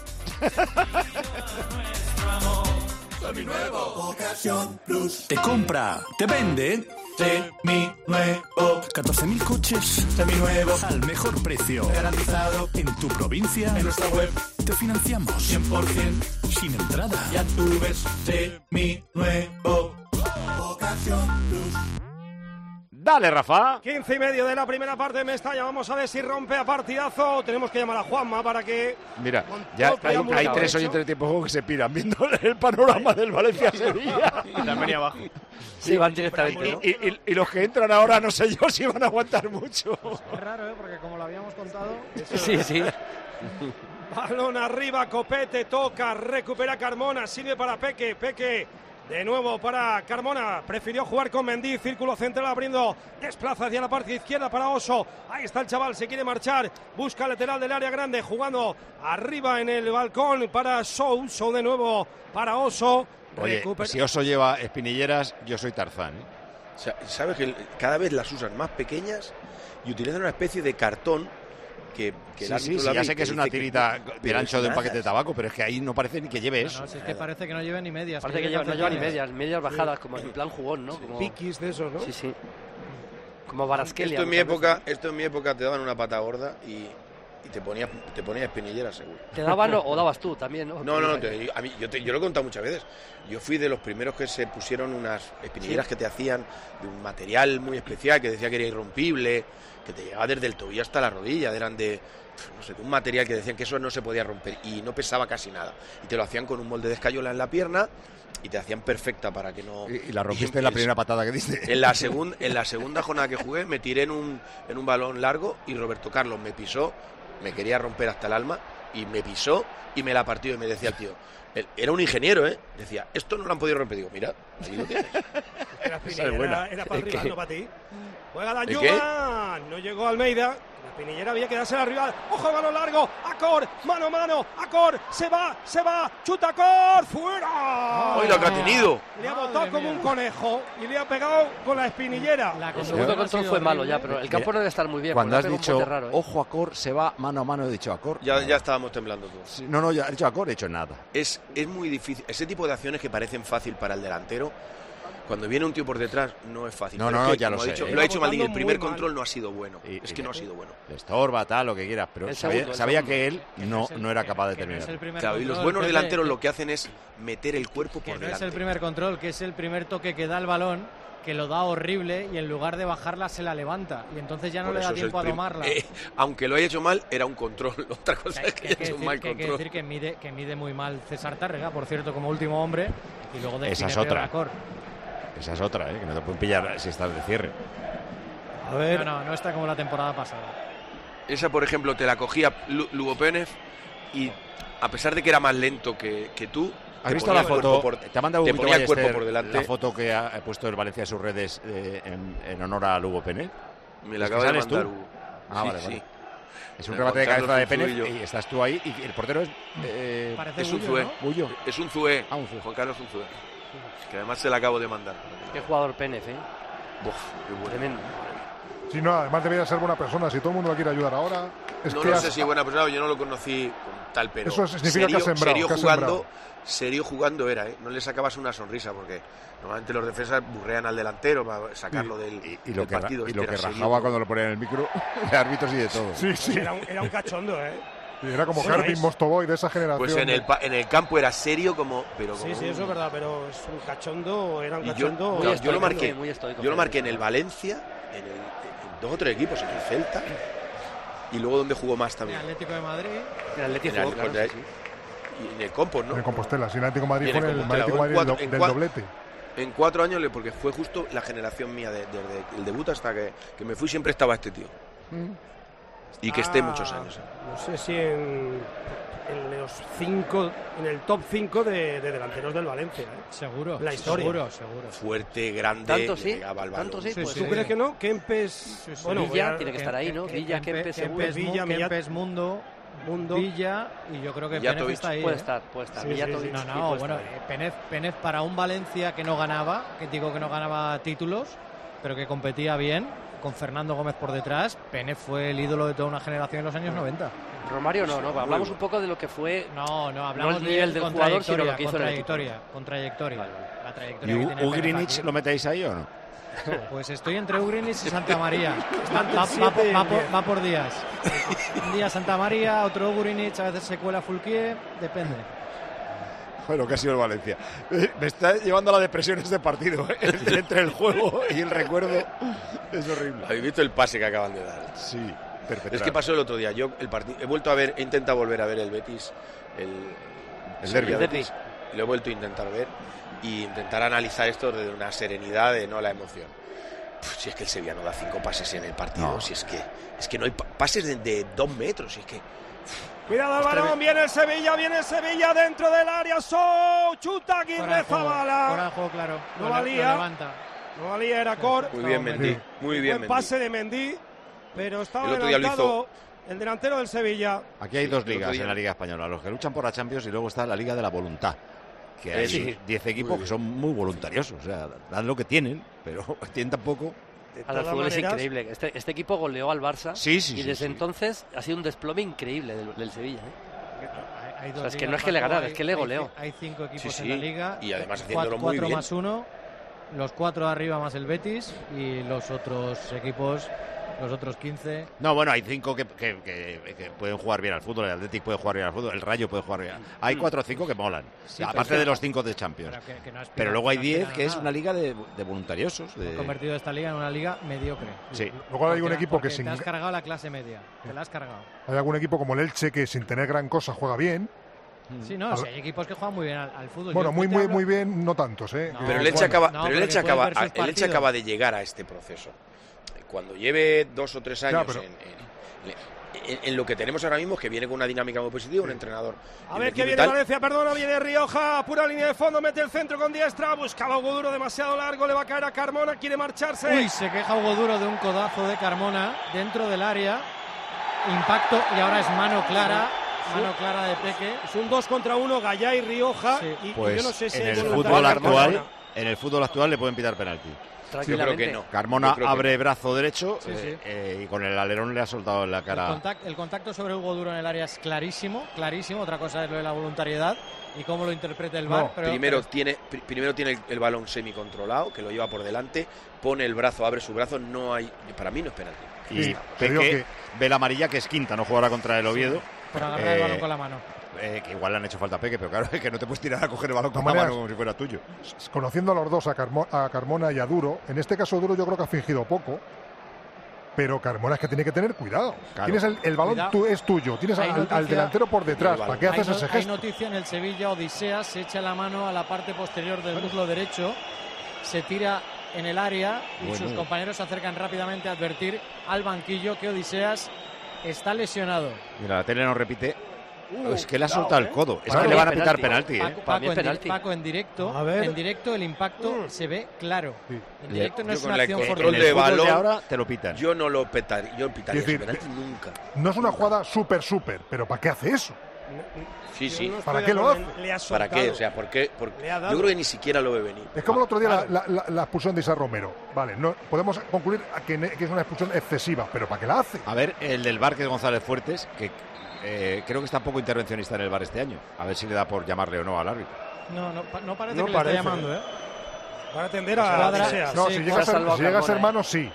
Seminuevo. Ocasión Plus. Te compra, te vende. Seminuevo. catorce mil coches seminuevos al mejor precio. Garantizado en tu provincia. En nuestra web. Te financiamos cien por ciento sin entrada. Ya tú ves. Seminuevo. Ocasión Plus. Dale, Rafa. quince y medio de la primera parte de Mestalla. Vamos a ver si rompe a partidazo. Tenemos que llamar a Juanma para que... Mira, ya hay, hay tres oyentes de tiempo de juego que se piran viendo el panorama del Valencia-Sevilla. Y la venía abajo. Sí, van directamente, ¿no? Y, y, y los que entran ahora, no sé yo si van a aguantar mucho. Es raro, ¿eh? Porque como lo habíamos contado... Eso... Sí, sí. Balón arriba, Copete, toca, recupera Carmona, sirve para Peque, Peque... De nuevo para Carmona, prefirió jugar con Mendy, círculo central abriendo, desplaza hacia la parte izquierda para Oso, ahí está el chaval, se quiere marchar, busca lateral del área grande, jugando arriba en el balcón para Sou, Sou de nuevo para Oso. Oye, Recupera... si Oso lleva espinilleras, yo soy Tarzán, ¿eh? O sea, ¿sabes que cada vez las usan más pequeñas y utilizan una especie de cartón? Que, que sí, sí, sí, ya sé que es una tirita que, del ancho de un paquete de tabaco, pero es que ahí no parece ni que lleve eso. No, si es que parece que no lleve ni medias. Parece que, que lleva, no lleva ni medias, medias bajadas, como en plan jugón, ¿no? Como... Piquis de esos, ¿no? Sí, sí. Como Baraskelia. Esto en mi época, esto en mi época te daban una pata gorda y, y te ponía, te ponía espinillera seguro. ¿Te daban o, o dabas tú también, no? No, no, te, a mí, yo, te, yo lo he contado muchas veces. Yo fui de los primeros que se pusieron unas espinilleras, sí, que te hacían de un material muy especial, que decía que era irrompible, que te llegaba desde el tobillo hasta la rodilla, eran de, no sé, de un material que decían que eso no se podía romper y no pesaba casi nada. Y te lo hacían con un molde de escayola en la pierna y te hacían perfecta para que no... Y, y la rompiste en la primera patada que diste. En la, segun, en la segunda jornada que jugué me tiré en un, en un balón largo y Roberto Carlos me pisó, me quería romper hasta el alma y me pisó y me la partió y me decía el tío, él, era un ingeniero, ¿eh? Decía, esto no lo han podido romper. Digo, mira, ahí lo tienes. Era, era, era para el rival, no para ti. Juega Danjuma, no llegó Almeida. La espinillera había que darse al rival. Ojo, balón largo. Acor, mano a mano. Acor, se va, se va. Chuta Acor, fuera. ¡Ay, lo que ha tenido! Le ha botado como un conejo y le ha pegado con la espinillera. La el segundo control fue malo ya, pero el campo no debe estar muy bien. Cuando has dicho, raro, ¿eh? Ojo, Acor, se va mano a mano, he dicho Acor. Ya, ya estábamos temblando todos. Sí, no, no, ya he dicho Acor, he hecho nada. Es, es muy difícil. Ese tipo de acciones que parecen fácil para el delantero, cuando viene un tío por detrás, no es fácil. No, pero no, que, ya lo ha sé. Dicho, ¿eh? Lo ha hecho Maldini, el primer control mal. No ha sido bueno. Y, es que y no ha sido bueno. Le estorba, tal, lo que quieras, pero el sabía, segundo, sabía el que él no, el, no era capaz de que terminar. No es claro, y los buenos Pepe, delanteros que, lo que hacen es meter el cuerpo que por no delante. Es el primer control, que es el primer toque que da el balón, que lo da horrible y en lugar de bajarla se la levanta y entonces ya no por le da es tiempo a prim... domarla. Eh, aunque lo haya hecho mal, era un control. Otra cosa que, es que, que, haya hecho un decir, mal que, control. Hay que decir que mide, que mide muy mal César Tárrega, por cierto, como último hombre, y luego de Esa es otra. Esa es otra, ¿eh? Que no te pueden pillar si estás de cierre. A ver. No, no, no está como la temporada pasada. Esa, por ejemplo, te la cogía Lugo Pénez y a pesar de que era más lento que, que tú, ¿has visto la foto? Por, te ha mandado te ponía el cuerpo por delante. La foto que ha puesto el Valencia en sus redes eh, en, en honor a Lugo Pénez. Me la acaba de mandar Hugo. Ah, sí, vale, sí. vale. Es un remate de cabeza de Pénez y estás tú ahí y el portero es... Eh, es un Zue. ¿no? Es un Zue. Ah, un Zue. Juan Carlos Unzue. Que además se la acabo de mandar. Qué jugador Pénez, ¿eh? Uf, qué bueno. Tremendo. Sí, no, además debería ser buena persona. Si todo el mundo lo quiere ayudar ahora... Es no que no has... sé si es buena persona, yo no lo conocí con tal, pero... Eso significa serio, que ha sembrado. Serio, que ha jugando, sembrado. serio jugando era, ¿eh? No le sacabas una sonrisa porque normalmente los defensas burrean al delantero para sacarlo del, y, y del lo que, partido. Y lo este que serio, rajaba cuando lo ponían en el micro de árbitros y de todo. Sí, sí. Era un, era un cachondo, ¿eh? Sí, era como Sí, Herding es. Mostovoy de esa generación. Pues en el, en el campo era serio como... Pero como sí, sí, un... eso es verdad, pero es un cachondo, era un Y yo, cachondo... claro, muy yo lo estoico, marqué, muy estoico, yo lo marqué en el Valencia, en, el, en dos o tres equipos, en el Celta, y luego donde jugó más también. El Atlético de Madrid. El Atlético en el, jugó, claro, de, sí, sí. Y en el Compos, ¿no? En Compostela, sí, el Atlético de Madrid Y en fue el el Compostela, Atlético de Madrid cuatro, del, en del cuatro, doblete. En cuatro años, porque fue justo la generación mía desde de, de, el debut hasta que, que me fui, siempre estaba este tío. Mm. Y que esté muchos años. ¿eh? No sé si en, en los cinco, en el top cinco de, de delanteros del Valencia. ¿eh? Seguro. La historia. Seguro, seguro. Fuerte, grande, ¿Tanto sí? llegaba al balón. ¿Tanto sí? Sí, Pues, ¿Tú sí. crees que no? Kempes... Sí, sí. Bueno, Villa voy a- tiene que estar ahí, ¿no? Villa, Kempes, seguro. Kempes, Villa, Villa, Millat- Kempes, Mundo, Mundo. Villa, y yo creo que Mijatovic. Pénez está ahí. Puede ¿eh? estar, puede estar. Sí, Mijatovic, sí, sí. No, sí, no, puede bueno, estar. eh, Pénez, Pénez para un Valencia que no ganaba, que digo que no ganaba títulos, pero que competía bien, con Fernando Gómez por detrás, Pénez fue el ídolo de toda una generación en los años noventa. Romario no, no, hablamos un poco de lo que fue... No, no, hablamos el nivel de, del con jugador, sino trayectoria, lo que hizo con en el equipo. trayectoria, con trayectoria. Vale, vale. La ¿Y trayectoria que tiene Pénez Ugrinich aquí. lo metéis ahí o no? Pues estoy entre Ugrinich y Santa María. Está Va, entre va- el siete va- y el va por, diez. va por días. Un día Santa María, otro Ugrinich, a veces se cuela Fulquier, depende. Bueno, que ha sido el Valencia. Eh, Me está llevando a la depresión este partido, ¿eh? Entre el juego y el recuerdo. Es horrible. ¿Habéis visto el pase que acaban de dar? Sí, perfecto. Es que pasó el otro día. Yo el partido he vuelto a ver, he intentado volver a ver el Betis, el, El Sevilla derbi. Betis. Lo he vuelto a intentar ver y intentar analizar esto desde una serenidad de no la emoción. Puf, si es que el Sevilla no da cinco pases en el partido, No. si es que es que no hay pa- pases de, de dos metros, si es que Cuidado el balón, viene el Sevilla, viene el Sevilla dentro del área, So, chuta Aguirre Fuera de juego, fuera Zabala. de juego, claro. No Lo- lo valía. levanta. No valía, era Cor. muy bien Mendy, muy bien Buen Mendy. pase de Mendy, pero estaba El otro día lo adelantado el delantero del Sevilla. Aquí hay dos el otro ligas día. en la Liga Española, los que luchan por la Champions y luego está la Liga de la Voluntad, que hay Sí. diez equipos Muy que bien. son muy voluntariosos, o sea, dan lo que tienen, pero tienen tampoco. De Ahora, el todas fútbol es maneras, increíble. Este, este equipo goleó al Barça Sí, sí, y sí, desde sí. entonces ha sido un desplome increíble del, del Sevilla. ¿eh? Hay- hay O sea, dos es que ligas, no es que le Paco, ganara, hay- es que le hay- goleó. Hay cinco equipos Sí, en sí. la liga. Y además Cuat- haciéndolo muy cuatro bien. más uno, los cuatro de arriba más el Betis y los otros equipos los otros quince. No, bueno, hay cinco que, que, que, que pueden jugar bien al fútbol. El Athletic puede jugar bien al fútbol. El Rayo puede jugar bien. Hay cuatro o cinco que molan. Sí, aparte de los cinco de Champions. Pero, que, que no aspira, pero luego hay diez que, que es una liga de, de voluntariosos. De... He convertido esta liga en una liga mediocre. Sí. Luego hay un equipo que sin... Te has cargado la clase media. Te la has cargado. Hay algún equipo como el Elche que sin tener gran cosa juega bien. Sí, no, o sea, hay equipos que juegan muy bien al, al fútbol. Bueno, Yo muy, muy, hablo... muy bien, no tantos, ¿eh? No, pero el Elche acaba, no, pero el Elche acaba, el Elche acaba de llegar a este proceso. Cuando lleve dos o tres años ya, pero... en, en, en, en lo que tenemos ahora mismo, que viene con una dinámica muy positiva, sí. un entrenador. A ver que viene tal. Valencia, perdona, viene Rioja, pura línea de fondo, mete el centro con diestra, buscaba Hugo Duro demasiado largo, le va a caer a Carmona, quiere marcharse. Uy, se queja Hugo Duro de un codazo de Carmona dentro del área, impacto y ahora es mano clara. Mano clara de Peque. Es un dos contra uno, Gallá y Rioja. Sí. Y, pues y yo no sé si en el fútbol actual, en el fútbol actual le pueden pitar penalti. Yo creo que no. Carmona abre que no. brazo derecho sí, sí. Eh, eh, y con el alerón le ha soltado en la cara. El contacto, el contacto sobre Hugo Duro en el área es clarísimo, clarísimo. Otra cosa es lo de la voluntariedad y cómo lo interpreta el V A R. No, pero, primero pero... tiene, pr primero tiene el, el balón semicontrolado, que lo lleva por delante, pone el brazo, abre su brazo, no hay, para mí no es penalti. Y sí, Peque que... ve la amarilla, que es quinta, no jugará contra el Oviedo. Sí, por agarrar eh, el balón con la mano. Eh, que igual le han hecho falta a Peque, pero claro, es que no te puedes tirar a coger el balón con la mano como si fuera tuyo. Conociendo a los dos, a, Carmo, a Carmona y a Duro, en este caso Duro yo creo que ha fingido poco, pero Carmona es que tiene que tener cuidado. Claro. Tienes el, el balón tú, es tuyo, tienes al, noticia, al delantero por detrás, ¿para qué haces hay, ese gesto? Hay noticia en el Sevilla, Odiseas se echa la mano a la parte posterior del muslo derecho, se tira en el área y bueno. sus compañeros se acercan rápidamente a advertir al banquillo que Odiseas está lesionado. Mira, la tele nos repite. Uh, es que le ha soltado eh. el codo. Es claro, que le van a pitar penalti. Paco, ¿eh? Paco, en, penalti. Paco en directo, en directo el impacto mm. se ve claro. Sí. En directo le, no es una acción control de balón de ahora te lo pitan. Yo no lo petaría, yo pitaría es decir, penalti nunca. No es una jugada súper súper, pero ¿para qué hace eso? Sí, sí. No ¿Para qué lo hace? ¿Para qué? O sea, ¿por qué? Porque yo creo que ni siquiera lo ve venir. Es como el otro día claro. la, la, la expulsión de Isaac Romero. Vale, no podemos concluir que, que es una expulsión excesiva, pero ¿para qué la hace? A ver, el del V A R, que es González Fuertes, que Eh, creo que está poco intervencionista en el V A R este año. A ver si le da por llamarle o no al árbitro. No, no, no parece no que parece. le esté llamando, ¿eh? Para atender a Cuadra, la No, sí, si llega a ser, si llega a ser mano, sí.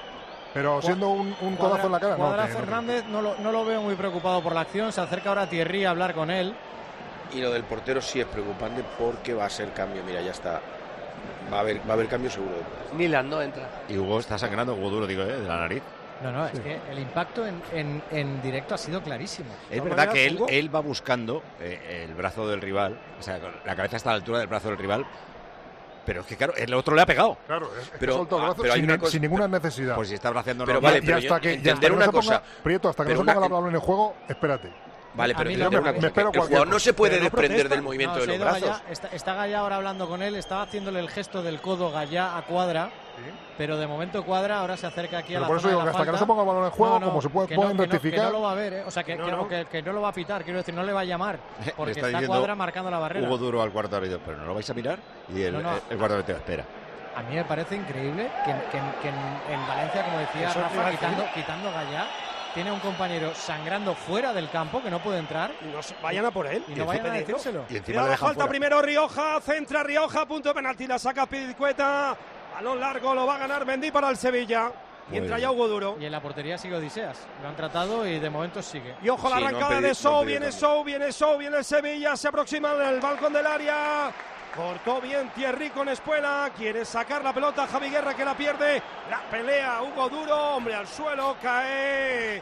Pero siendo un, un Cuadra, codazo en la cara, Cuadra no. Fernández no lo, no lo veo muy preocupado por la acción. Se acerca ahora Thierry a hablar con él. Y lo del portero sí es preocupante porque va a ser cambio. Mira, ya está. Va a haber, va a haber cambio seguro. Milan no entra. Y Hugo está sangrando, Hugo Duro, digo, ¿eh? De la nariz. No, no, sí. Es que el impacto en, en, en directo ha sido clarísimo. Es no, verdad que él, él va buscando eh, el brazo del rival, o sea, la cabeza está a la altura del brazo del rival, pero es que claro, el otro le ha pegado. Claro, es, es pero, que ah, pero hay sin, una cosa, sin ninguna necesidad. Pues si está braceando pero normal. vale, pero y hasta que, entender una no cosa. Ponga, Prieto, hasta que no se ponga la balón en el juego, espérate. Vale, pero me, me me espero el jugador no se puede desprender del movimiento no, de los brazos. Gallá, está, está Gallá ahora hablando con él, estaba haciéndole el gesto del codo Gallá a Cuadra, ¿sí? Pero de momento Cuadra ahora se acerca aquí pero a la por zona eso digo de la que hasta falta. que no se ponga el balón en juego, no, no, como se puede, que pueden no, rectificar. Que no, que no lo va a ver, ¿eh? O sea, que, no, que, no. Que, que no lo va a pitar, quiero decir, no le va a llamar, porque está, está Cuadra marcando la barrera. Hugo Duro al cuarto árbitro, pero no lo vais a mirar y el, no, no. el cuarto árbitro espera. A mí me parece increíble que, que, que en, en Valencia, como decía Eso Rafa, quitando, quitando Gallá, tiene a un compañero sangrando fuera del campo que no puede entrar. Y no vayan a por él. Y, y no vayan a decírselo. Y encima le dejan falta fuera. Primero Rioja, centra Rioja, punto de penalti, la saca Pizcueta. Balón largo, lo va a ganar Mendy para el Sevilla. Y entra ya Hugo Duro. Y en la portería sigue Odiseas. Lo han tratado y de momento sigue. Y ojo la sí, arrancada no pedido, de Sou, no viene Sou, viene Sou, viene el Sevilla, se aproxima al balcón del área. Cortó bien Thierry con Espuela, quiere sacar la pelota Javi Guerra que la pierde. La pelea Hugo Duro, hombre al suelo, cae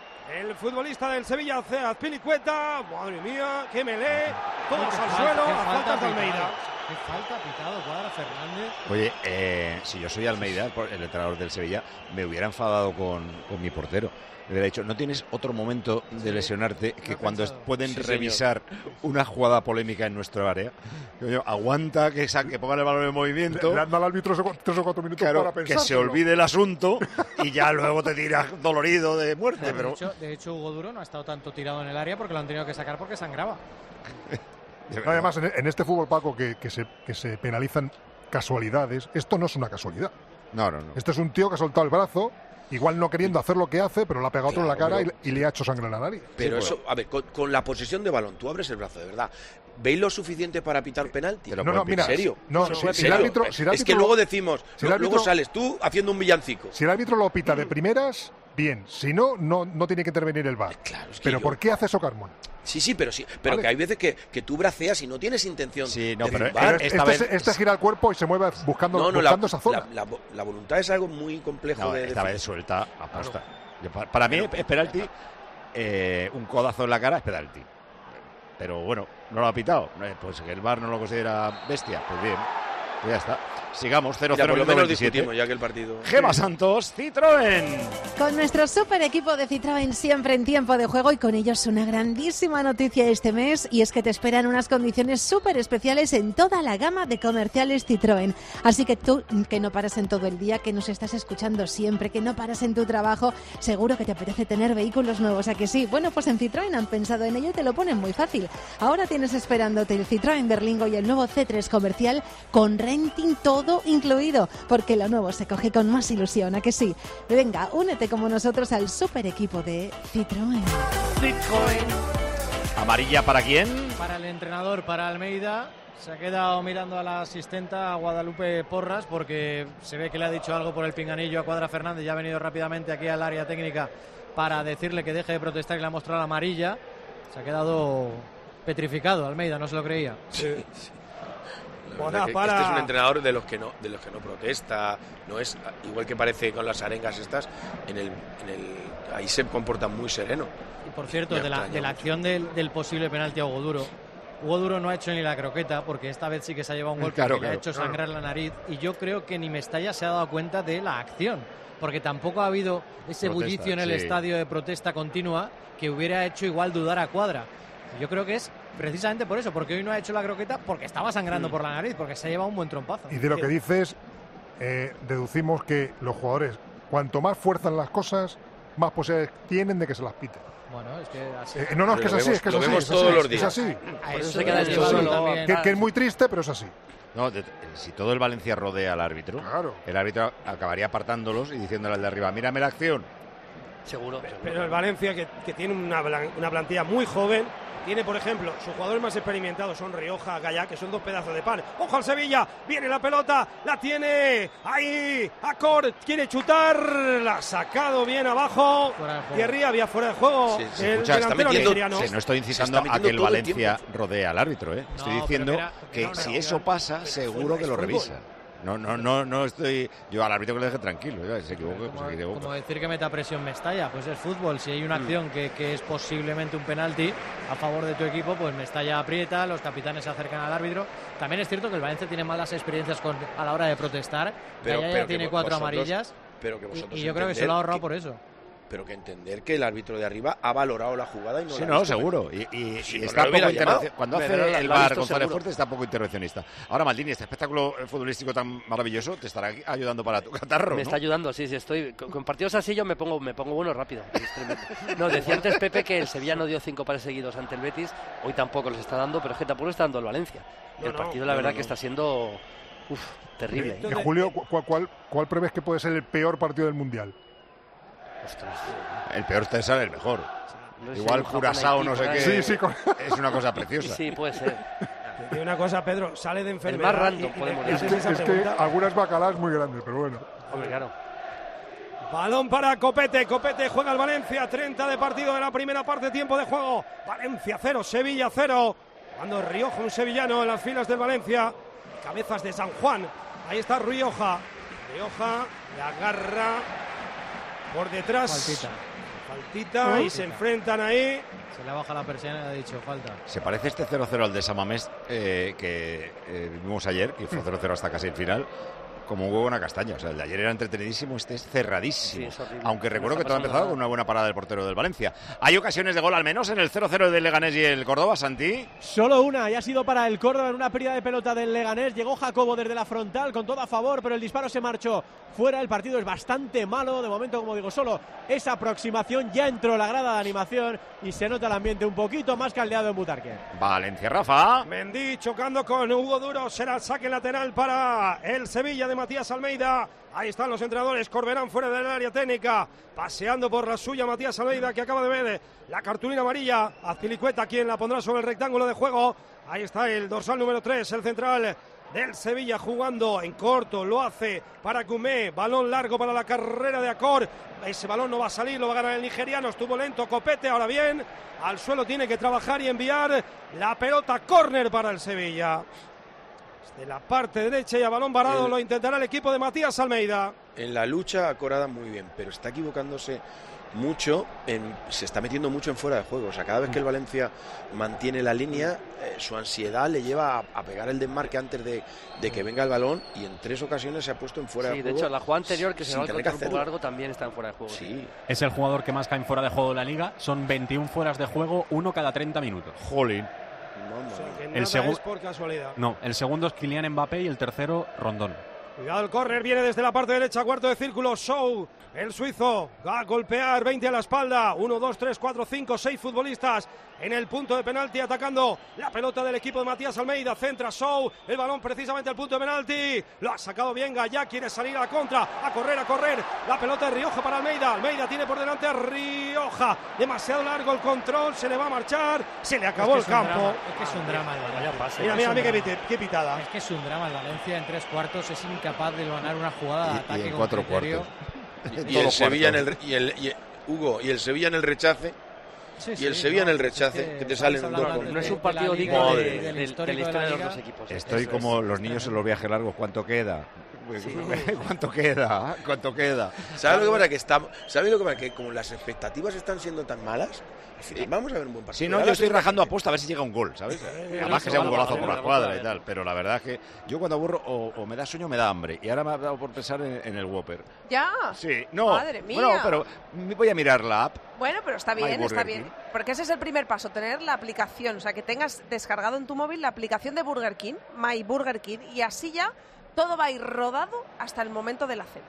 el futbolista del Sevilla, Azpilicueta. Madre mía, qué melee. Todos al falta, suelo, a falta de Almeida. Qué falta pitado Cuadra Fernández. Oye, eh, si yo soy Almeida, el entrenador del Sevilla, me hubiera enfadado con, con mi portero. Le hubiera dicho, no tienes otro momento de lesionarte que no cuando pensado. pueden sí, revisar señor. una jugada polémica en nuestro área. Yo, aguanta que, que pongan el balón en movimiento. Le, le anda al árbitro tres o cuatro minutos claro, para pensar. Que se olvide el asunto y ya luego te tiras dolorido de muerte. De, pero... hecho, de hecho, Hugo Duro no ha estado tanto tirado en el área porque lo han tenido que sacar porque sangraba. Además, en, en este fútbol, Paco, que, que, se, que se penalizan casualidades, esto no es una casualidad. No, no, no. Este es un tío que ha soltado el brazo, igual no queriendo hacer lo que hace, pero le ha pegado claro, otro en la cara pero, y, y le ha hecho sangre en la nariz. Pero sí, eso, a ver, con, con la posesión de balón, tú abres el brazo, de verdad. ¿veis lo suficiente para pitar penalti? No, no, mira, ¿En serio? No, ¿En si, si serio? el árbitro, si el es árbitro que lo- luego decimos, si el lo- árbitro- luego sales tú haciendo un villancico. Si el árbitro lo pita de primeras, bien. Si no, no, no tiene que intervenir el V A R. Claro, es que Pero yo- ¿por qué hace eso Carmona? Sí, sí, pero sí, pero Vale. que hay veces que, que tú braceas y no tienes intención Sí, no, de pero zumbar. Pero este, se- este gira el cuerpo y se mueve buscando, No, no, la, buscando esa zona. la- la- la voluntad es algo muy complejo No, de esta decir. vez suelta aposta. Yo, pa- para mí es penalti, eh, un codazo en la cara es penalti. Pero bueno, no lo ha pitado. Eh, Pues que el V A R no lo considera bestia. Pues bien, pues ya está. Sigamos, cero Mira, cero por lo minuto menos veintisiete. discutimos ya que el partido... Gema Santos, Citroën. Con nuestro super equipo de Citroën siempre en tiempo de juego y con ellos una grandísima noticia este mes y es que te esperan unas condiciones súper especiales en toda la gama de comerciales Citroën. Así que tú, que no paras en todo el día, que nos estás escuchando siempre, que no paras en tu trabajo, seguro que te apetece tener vehículos nuevos, ¿a que sí? Bueno, pues en Citroën han pensado en ello y te lo ponen muy fácil. Ahora tienes esperándote el Citroën Berlingo y el nuevo C tres comercial con renting todo incluido, porque lo nuevo se coge con más ilusión, ¿a que sí? Venga, únete como nosotros al super equipo de Citroën. ¿Amarilla para quién? Para el entrenador, para Almeida. Se ha quedado mirando a la asistenta, a Guadalupe Porras, porque se ve que le ha dicho algo por el pinganillo a Cuadra Fernández y ha venido rápidamente aquí al área técnica para decirle que deje de protestar y le ha mostrado la amarilla. Se ha quedado petrificado Almeida, no se lo creía. Sí, sí. La Para, verdad que para. Este es un entrenador de los que no, de los que no protesta, no es igual que parece con las arengas estas, en el, en el ahí se comporta muy sereno. Y por cierto, Me de la, extraña de la mucho. acción del, del posible penalti a Hugo Duro, Hugo Duro no ha hecho ni la croqueta, porque esta vez sí que se ha llevado un golpe Claro, que le ha claro, hecho claro. sangrar la nariz, y yo creo que ni Mestalla se ha dado cuenta de la acción, porque tampoco ha habido ese Protesta, bullicio en el sí. estadio de protesta continua que hubiera hecho igual dudar a Cuadra. Y yo creo que es precisamente por eso, porque hoy no ha hecho la croqueta porque estaba sangrando Mm. por la nariz, porque se ha llevado un buen trompazo. Y de lo que dices, eh, deducimos que los jugadores, cuanto más fuerzan las cosas, más posibilidades tienen de que se las piten. Bueno, es que así. Eh, no, no, es que es Lo así, vemos- es que es lo así. vemos es todos así, los es días. así. A Por eso eso se queda queda llevado llevado lo- también. Que, que es muy triste, pero es así. No, de- si todo el Valencia rodea al árbitro, Claro. el árbitro acabaría apartándolos y diciéndole al de arriba, mírame la acción. Seguro. seguro. Pero el Valencia, que, que tiene una, blan- una plantilla muy joven, tiene, por ejemplo, sus jugadores más experimentados son Rioja, Gallá, que son dos pedazos de pan. ¡Ojo al Sevilla! Viene la pelota, la tiene ahí. Acor quiere chutar, la ha sacado bien abajo. Fuera de juego. Thierry había fuera de juego. Sí, sí, el Escucha, está delantero metiendo- nigeriano. Sí, no estoy Se incitando está a que el metiendo todo el Valencia tiempo. rodee al árbitro, ¿eh? Estoy No, diciendo pero mira, que no, si no, eso no, pasa, pero seguro es que lo fútbol. revisa. No, no, no, no estoy. Yo al árbitro que le deje tranquilo, ya, si se equivoca, pues Como, se equivoca. como decir que meta presión Mestalla, pues es fútbol. Si hay una acción que, que es posiblemente un penalti a favor de tu equipo, pues Mestalla aprieta, los capitanes se acercan al árbitro. También es cierto que el Valencia tiene malas experiencias con, a la hora de protestar. Pero- Gallá ya pero que tiene vo- cuatro vosotros- amarillas. Pero que Y, vosotros y yo creo que se entender lo ha ahorrado que- por eso. Pero que entender que el árbitro de arriba ha valorado la jugada y no Sí, la ha no, visto. seguro. Y, y- Sí, y no está lo hubiera poco llamado. intervenci- Cuando Pero hace la- el la ha V A R visto González seguro. Fuerte está poco intervencionista. Ahora, Maldini, este espectáculo futbolístico tan maravilloso te estará ayudando para tu catarro, Me ¿no? está ayudando, sí, sí, estoy. Con, con partidos así yo me pongo, me pongo bueno rápido. Es tremendo. No, decía antes Pepe que el Sevilla no dio cinco pares seguidos ante el Betis, hoy tampoco los está dando, pero es que tampoco lo está dando el Valencia. No, el no, partido, la no, verdad, no, que no. está siendo uf, terrible. Y Julio, ¿cu- cuál, cuál, cuál prevés que puede ser el peor partido del Mundial? Ostras. El peor te sale el mejor. No sé, Igual un Japón, Curazao, Haití, no sé por qué. ahí. Sí, sí, con- Es una cosa preciosa. Sí, puede ser. Y una cosa, Pedro, sale de enfermedad. más random, y- y le- podemos le Es haces que, esa es que pregunta. algunas bacalas muy grandes, pero bueno. Hombre, claro. Balón para Copete, Copete juega el Valencia, treinta de partido de la primera parte, tiempo de juego. Valencia cero, Sevilla cero. Cuando Rioja, un sevillano en las filas del Valencia. Cabezas de San Juan. Ahí está Rioja. Rioja le agarra por detrás. Faltita. Faltita y se enfrentan ahí. Se le baja la persiana y ha dicho falta. Se parece este cero cero al de Samamés eh, que eh, vimos ayer, que fue cero cero hasta casi el final, como un huevo en una castaña. O sea, el de ayer era entretenidísimo, este es cerradísimo. Sí, es horrible. Aunque No recuerdo está que todo ha pasando empezado nada. con una buena parada del portero del Valencia. Hay ocasiones de gol al menos en el cero cero del Leganés y el Córdoba, Santi. Solo una, y ha sido para el Córdoba en una pérdida de pelota del Leganés. Llegó Jacobo desde la frontal con todo a favor, pero el disparo se marchó fuera. El partido es bastante malo. De momento, como digo, solo esa aproximación. Ya entró la grada de animación y se nota el ambiente un poquito más caldeado en Butarque. Valencia, Rafa. Mendy chocando con Hugo Duro. Será el saque lateral para el Sevilla de de Matías Almeida. Ahí están los entrenadores. Corberán fuera del área técnica, paseando por la suya Matías Almeida, que acaba de ver la cartulina amarilla. Azpilicueta, quien la pondrá sobre el rectángulo de juego. Ahí está el dorsal número tres, el central del Sevilla, jugando en corto, lo hace para Koumé, balón largo para la carrera de Acor, ese balón no va a salir, lo va a ganar el nigeriano, estuvo lento Copete, ahora bien, al suelo tiene que trabajar y enviar la pelota, córner para el Sevilla. De la parte derecha y a balón varado el, lo intentará el equipo de Matías Almeida. En la lucha Acorada muy bien, pero está equivocándose mucho, en, se está metiendo mucho en fuera de juego. O sea, cada vez que el Valencia mantiene la línea, eh, su ansiedad le lleva a, a pegar el desmarque antes de, de que venga el balón, y en tres ocasiones se ha puesto en fuera sí, de juego. Sí, de hecho, la jugada anterior que se va a un poco largo también está en fuera de juego. Sí. Es el jugador que más cae en fuera de juego de la liga. Son veintiún fueras de juego, uno cada treinta minutos. Jolín. O sea, que el nada es por casualidad. No, el segundo es Kylian Mbappé y el tercero Rondón. Cuidado, el córner viene desde la parte derecha, cuarto de círculo, Show, el suizo, va a golpear, veinte a la espalda, uno, dos, tres, cuatro, cinco, seis futbolistas en el punto de penalti, atacando la pelota del equipo de Matías Almeida, centra Show, el balón precisamente al punto de penalti, lo ha sacado bien Gallá, quiere salir a la contra, a correr, a correr, la pelota de Rioja para Almeida, Almeida tiene por delante a Rioja, demasiado largo el control, se le va a marchar, se le acabó es que el es campo. Es que es un drama el Valencia. Mira, mira, mira qué, qué pitada. Es que es un drama el Valencia en tres cuartos, es incapaz de ganar una jugada de ataque y en con cuatro criterio. cuartos. Y el Sevilla en el, y el y, Hugo, y el Sevilla en el rechace. Sí, y sí, el Sevilla no, en el rechace, es que, que te salen un dos. No es un partido digno de, de, de, de, de la historia de, de los dos equipos. Estoy como los niños en los viajes largos. ¿Cuánto queda? Sí. ¿Cuánto queda? ¿Cuánto queda? ¿Sabes lo que pasa? Que estamos, ¿sabes lo que pasa? Que como las expectativas están siendo tan malas, sí. vamos a ver un buen partido. Sí, no, yo estoy rajando apuesta a ver si llega un gol, ¿sabes? Eh, Además que sea un golazo por la cuadra y tal. Pero la verdad es que yo cuando aburro o, o me da sueño o me da hambre. Y ahora me ha dado por pensar en, en el Whopper. ¿Ya? Sí, no. Madre mía. Bueno, pero voy a mirar la app. Bueno, pero está bien, My está Burger bien. King. Porque ese es el primer paso, tener la aplicación. O sea, que tengas descargado en tu móvil la aplicación de Burger King, My Burger King, y así ya todo va a ir rodado hasta el momento de la cena.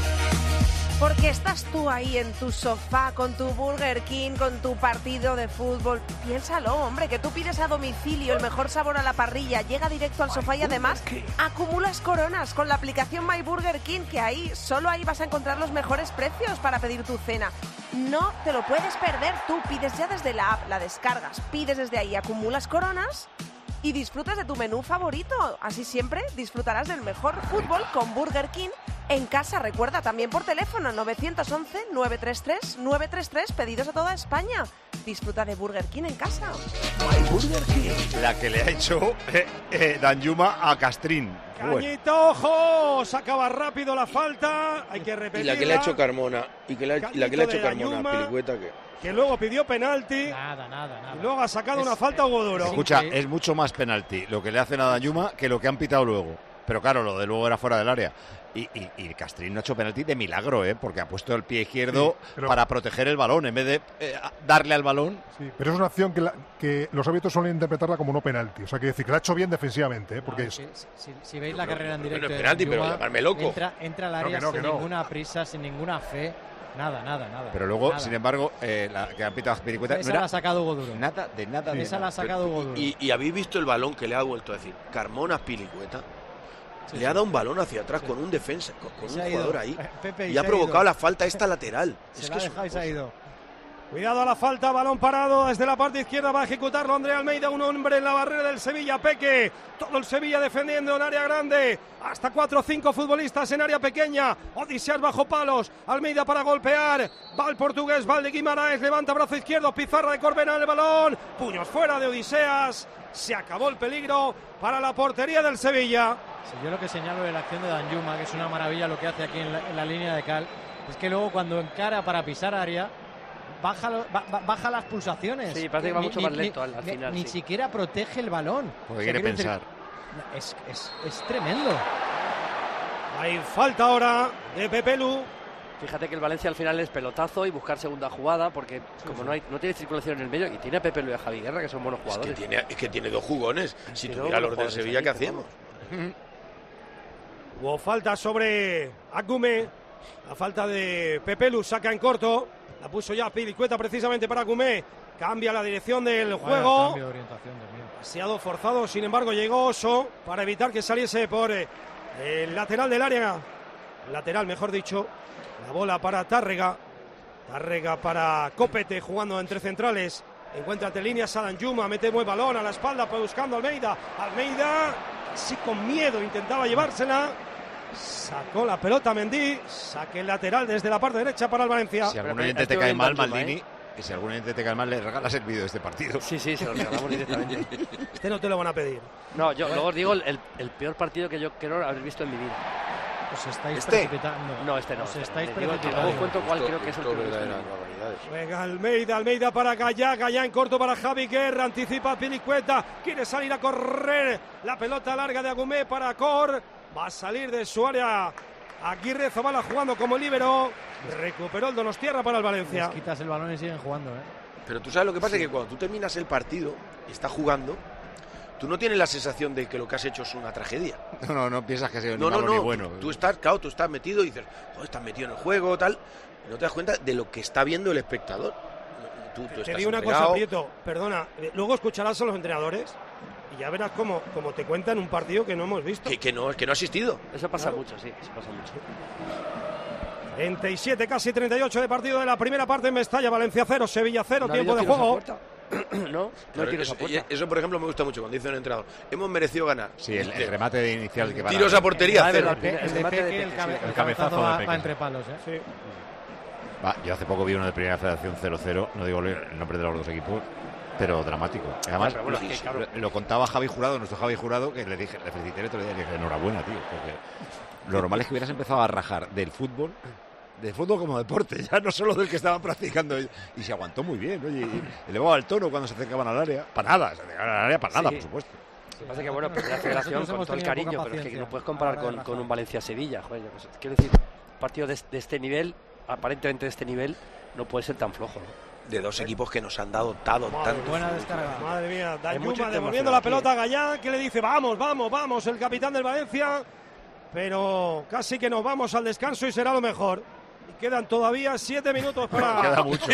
Porque estás tú ahí en tu sofá con tu Burger King, con tu partido de fútbol. Piénsalo, hombre, que tú pides a domicilio el mejor sabor a la parrilla, llega directo al sofá y además acumulas coronas con la aplicación My Burger King, que ahí, solo ahí vas a encontrar los mejores precios para pedir tu cena. No te lo puedes perder, tú pides ya desde la app, la descargas, pides desde ahí, acumulas coronas y disfrutas de tu menú favorito. Así siempre disfrutarás del mejor fútbol con Burger King en casa. Recuerda, también por teléfono nueve once, nueve tres tres, nueve tres tres, pedidos a toda España. Disfruta de Burger King en casa. My Burger King. La que le ha hecho eh, eh, Danjuma a Castrín. Cañito, ojo, sacaba rápido la falta, hay que repetirla. Y la que le ha hecho Carmona, y, que le ha, y la que le ha hecho Carmona a Pilicueta, que... que luego pidió penalti. Nada, nada, nada. Y luego ha sacado es, una falta a Hugo Duro. Escucha, es mucho más penalti lo que le hacen a Danjuma que lo que han pitado luego. Pero claro, lo de luego era fuera del área. Y, y, y Castrín no ha hecho penalti de milagro, ¿eh? Porque ha puesto el pie izquierdo sí, pero... para proteger el balón en vez de eh, darle al balón. Sí, pero es una acción que, la, que los árbitros suelen interpretarla como no penalti. O sea, que decir que la ha hecho bien defensivamente, ¿eh? Porque no, es... si, si, si veis la pero, carrera en directo, no es penalti, Danjuma, pero llamarme loco. Entra, entra al área no, que no, sin que no. ninguna prisa, sin ninguna fe. Nada, nada, nada. Pero luego, nada. sin embargo, eh, la que han pitado Piricueta esa no era, la ha sacado Hugo Duro. Nada, de nada, sí, de esa nada. la ha sacado Hugo Duro. Y, y habéis visto el balón que le ha vuelto a decir Carmona Pilicueta. Sí, le sí. ha dado un balón hacia atrás sí. con un defensa, con, con un jugador ido. ahí. Pepe, y, y ha provocado ha la falta esta lateral. Se es la que ha dejado y se ha ido. Cuidado a la falta, balón parado desde la parte izquierda, va a ejecutarlo André Almeida, un hombre en la barrera del Sevilla, Peque, todo el Sevilla defendiendo en área grande, hasta cuatro o cinco futbolistas en área pequeña, Odiseas bajo palos, Almeida para golpear, va el portugués, Valde Guimaraes, levanta brazo izquierdo, pizarra de Corberán el balón, puños fuera de Odiseas, se acabó el peligro para la portería del Sevilla. Sí, yo lo que señalo de la acción de Danjuma, que es una maravilla lo que hace aquí en la, en la línea de cal, es que luego cuando encara para pisar área, Baja, lo, ba, baja las pulsaciones. Sí, parece que va ni, mucho más lento al, al ni, final. Ni sí. siquiera protege el balón. Porque o sea, quiere pensar. Es, es, es tremendo. Hay falta ahora de Pepe Lu. Fíjate que el Valencia al final es pelotazo y buscar segunda jugada, porque sí, como sí. no hay no tiene circulación en el medio, y tiene a Pepe Lu y a Javi Guerra, que son buenos jugadores. Es que tiene, es que tiene dos jugones. Si sí, tuviera los del Sevilla, ¿qué hacíamos? Hubo falta sobre Acume. La falta de Pepe Lu, saca en corto. La puso ya Pilicueta precisamente para Koumé. Cambia la dirección del juego. Cambio de orientación también. Demasiado forzado, sin embargo llegó Oso para evitar que saliese por El lateral del área. Lateral, mejor dicho. La bola para Tárrega. Tárrega para Copete jugando entre centrales. Encuentra entre líneas a Danjuma, mete buen balón a la espalda buscando a Almeida. Almeida, sí con miedo, intentaba llevársela. Sacó la pelota Mendy. Saque lateral desde la parte derecha para el Valencia. Si algún oyente te cae mal, Maldini, ¿eh? Y si algún oyente te cae mal, le regalas el vídeo de este partido. Sí, sí, se lo regalamos directamente. Este no te lo van a pedir. No, yo luego os digo el, el peor partido que yo creo haber visto en mi vida. Os estáis ¿Este? precipitando. No, este no. Os este estáis no. Digo, precipitando. luego cuento cuál creo que es el peor. Venga, Almeida, Almeida para Gallá, Gallá en corto para Javi Guerra, anticipa Pilicueta, quiere salir a correr, la pelota larga de Agumé para Cor, va a salir de su área Aguirre Zabala jugando como líbero, recuperó el Donostierra para el Valencia. Les quitas el balón y siguen jugando, ¿eh? Pero tú sabes lo que pasa, sí. Es que cuando tú terminas el partido y estás jugando, tú no tienes la sensación de que lo que has hecho es una tragedia. No, no, no piensas que ha sido no, ni malo no, no. ni bueno. Tú estás, claro, tú estás metido y dices, oh, estás metido en el juego, tal. No te das cuenta de lo que está viendo el espectador. Tú, tú te digo una entregado. cosa, Prieto, perdona, luego escucharás a los entrenadores y ya verás cómo, cómo te cuentan un partido que no hemos visto. Que, que no, que no ha asistido. Eso pasa claro. mucho, sí, eso pasa mucho. treinta y siete, casi treinta y ocho de partido de la primera parte en Mestalla, Valencia cero, Sevilla cero, no tiempo de juego. No, no claro, eso, eso, por ejemplo, me gusta mucho cuando dice un entrenador. Hemos merecido ganar. Sí, el, el remate de inicial que va tiros a portería, el, cero. El, el, el, de Peque, el, cabe, el cabezazo va, de va entre palos, ¿eh? Sí. Va, yo hace poco vi uno de Primera Federación cero cero, no digo el nombre de los dos equipos, pero dramático. Además, bueno, bueno, lo, que, claro. lo, lo contaba Javi Jurado, nuestro Javi Jurado, que le dije, le felicité el otro día y le dije, enhorabuena, tío, porque lo normal es que hubieras empezado a rajar del fútbol. De fútbol como deporte, ya no solo del que estaban practicando. Y se aguantó muy bien, oye, y elevaba el tono cuando se acercaban al área. Para nada, se acercaban al área para sí. nada, por supuesto. Lo que pasa es que, bueno, pues la federación, con todo el cariño, pero es que no puedes comparar con, con un Valencia-Sevilla. Joder, pues, quiero decir, un partido de, de este nivel, aparentemente de este nivel, no puede ser tan flojo, ¿no? De dos equipos que nos han dado dado tanto. Buena descarga. Madre mía, Danjuma devolviendo la pelota a Gallá, que le dice, vamos, vamos, vamos, el capitán del Valencia. Pero casi que nos vamos al descanso y será lo mejor. Quedan todavía siete minutos para... Queda mucho.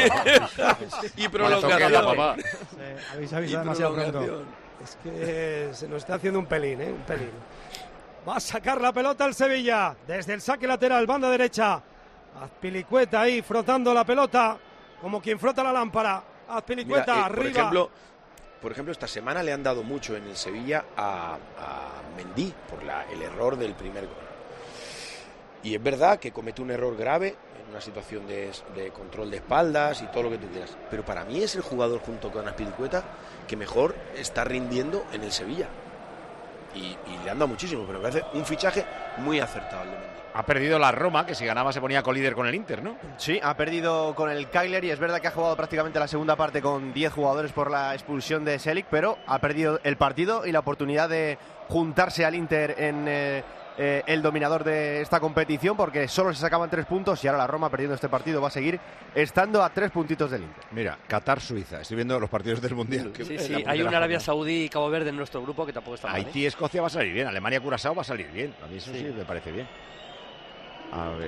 Y prolongación. Habéis avisado demasiado pronto. Es que se nos está haciendo un pelín, ¿eh? Un pelín. Va a sacar la pelota el Sevilla. Desde el saque lateral, banda derecha. Azpilicueta ahí frotando la pelota. Como quien frota la lámpara. Azpilicueta Mira, eh, arriba. Por ejemplo, por ejemplo, esta semana le han dado mucho en el Sevilla a, a Mendy por la, el error del primer gol. Y es verdad que comete un error grave en una situación de, de control de espaldas y todo lo que tú quieras. Pero para mí es el jugador junto con Azpilicueta que mejor está rindiendo en el Sevilla. Y, y le han dado muchísimo, pero me parece un fichaje muy acertado el de Mendy. Ha perdido la Roma, que si ganaba se ponía colíder con el Inter, ¿no? Sí, ha perdido con el Cagliari. Es verdad que ha jugado prácticamente la segunda parte con diez jugadores por la expulsión de Selic, pero ha perdido el partido y la oportunidad de juntarse al Inter en... Eh, Eh, el dominador de esta competición, porque solo se sacaban tres puntos y ahora la Roma, perdiendo este partido, va a seguir estando a tres puntitos del Inter. Mira, Qatar-Suiza, estoy viendo los partidos del Mundial. Sí, sí, hay un Arabia Saudí y Cabo Verde en nuestro grupo que tampoco está mal. Haití, ¿eh? Escocia va a salir bien, Alemania-Curazao va a salir bien, a mí eso sí, sí me parece bien. A ver...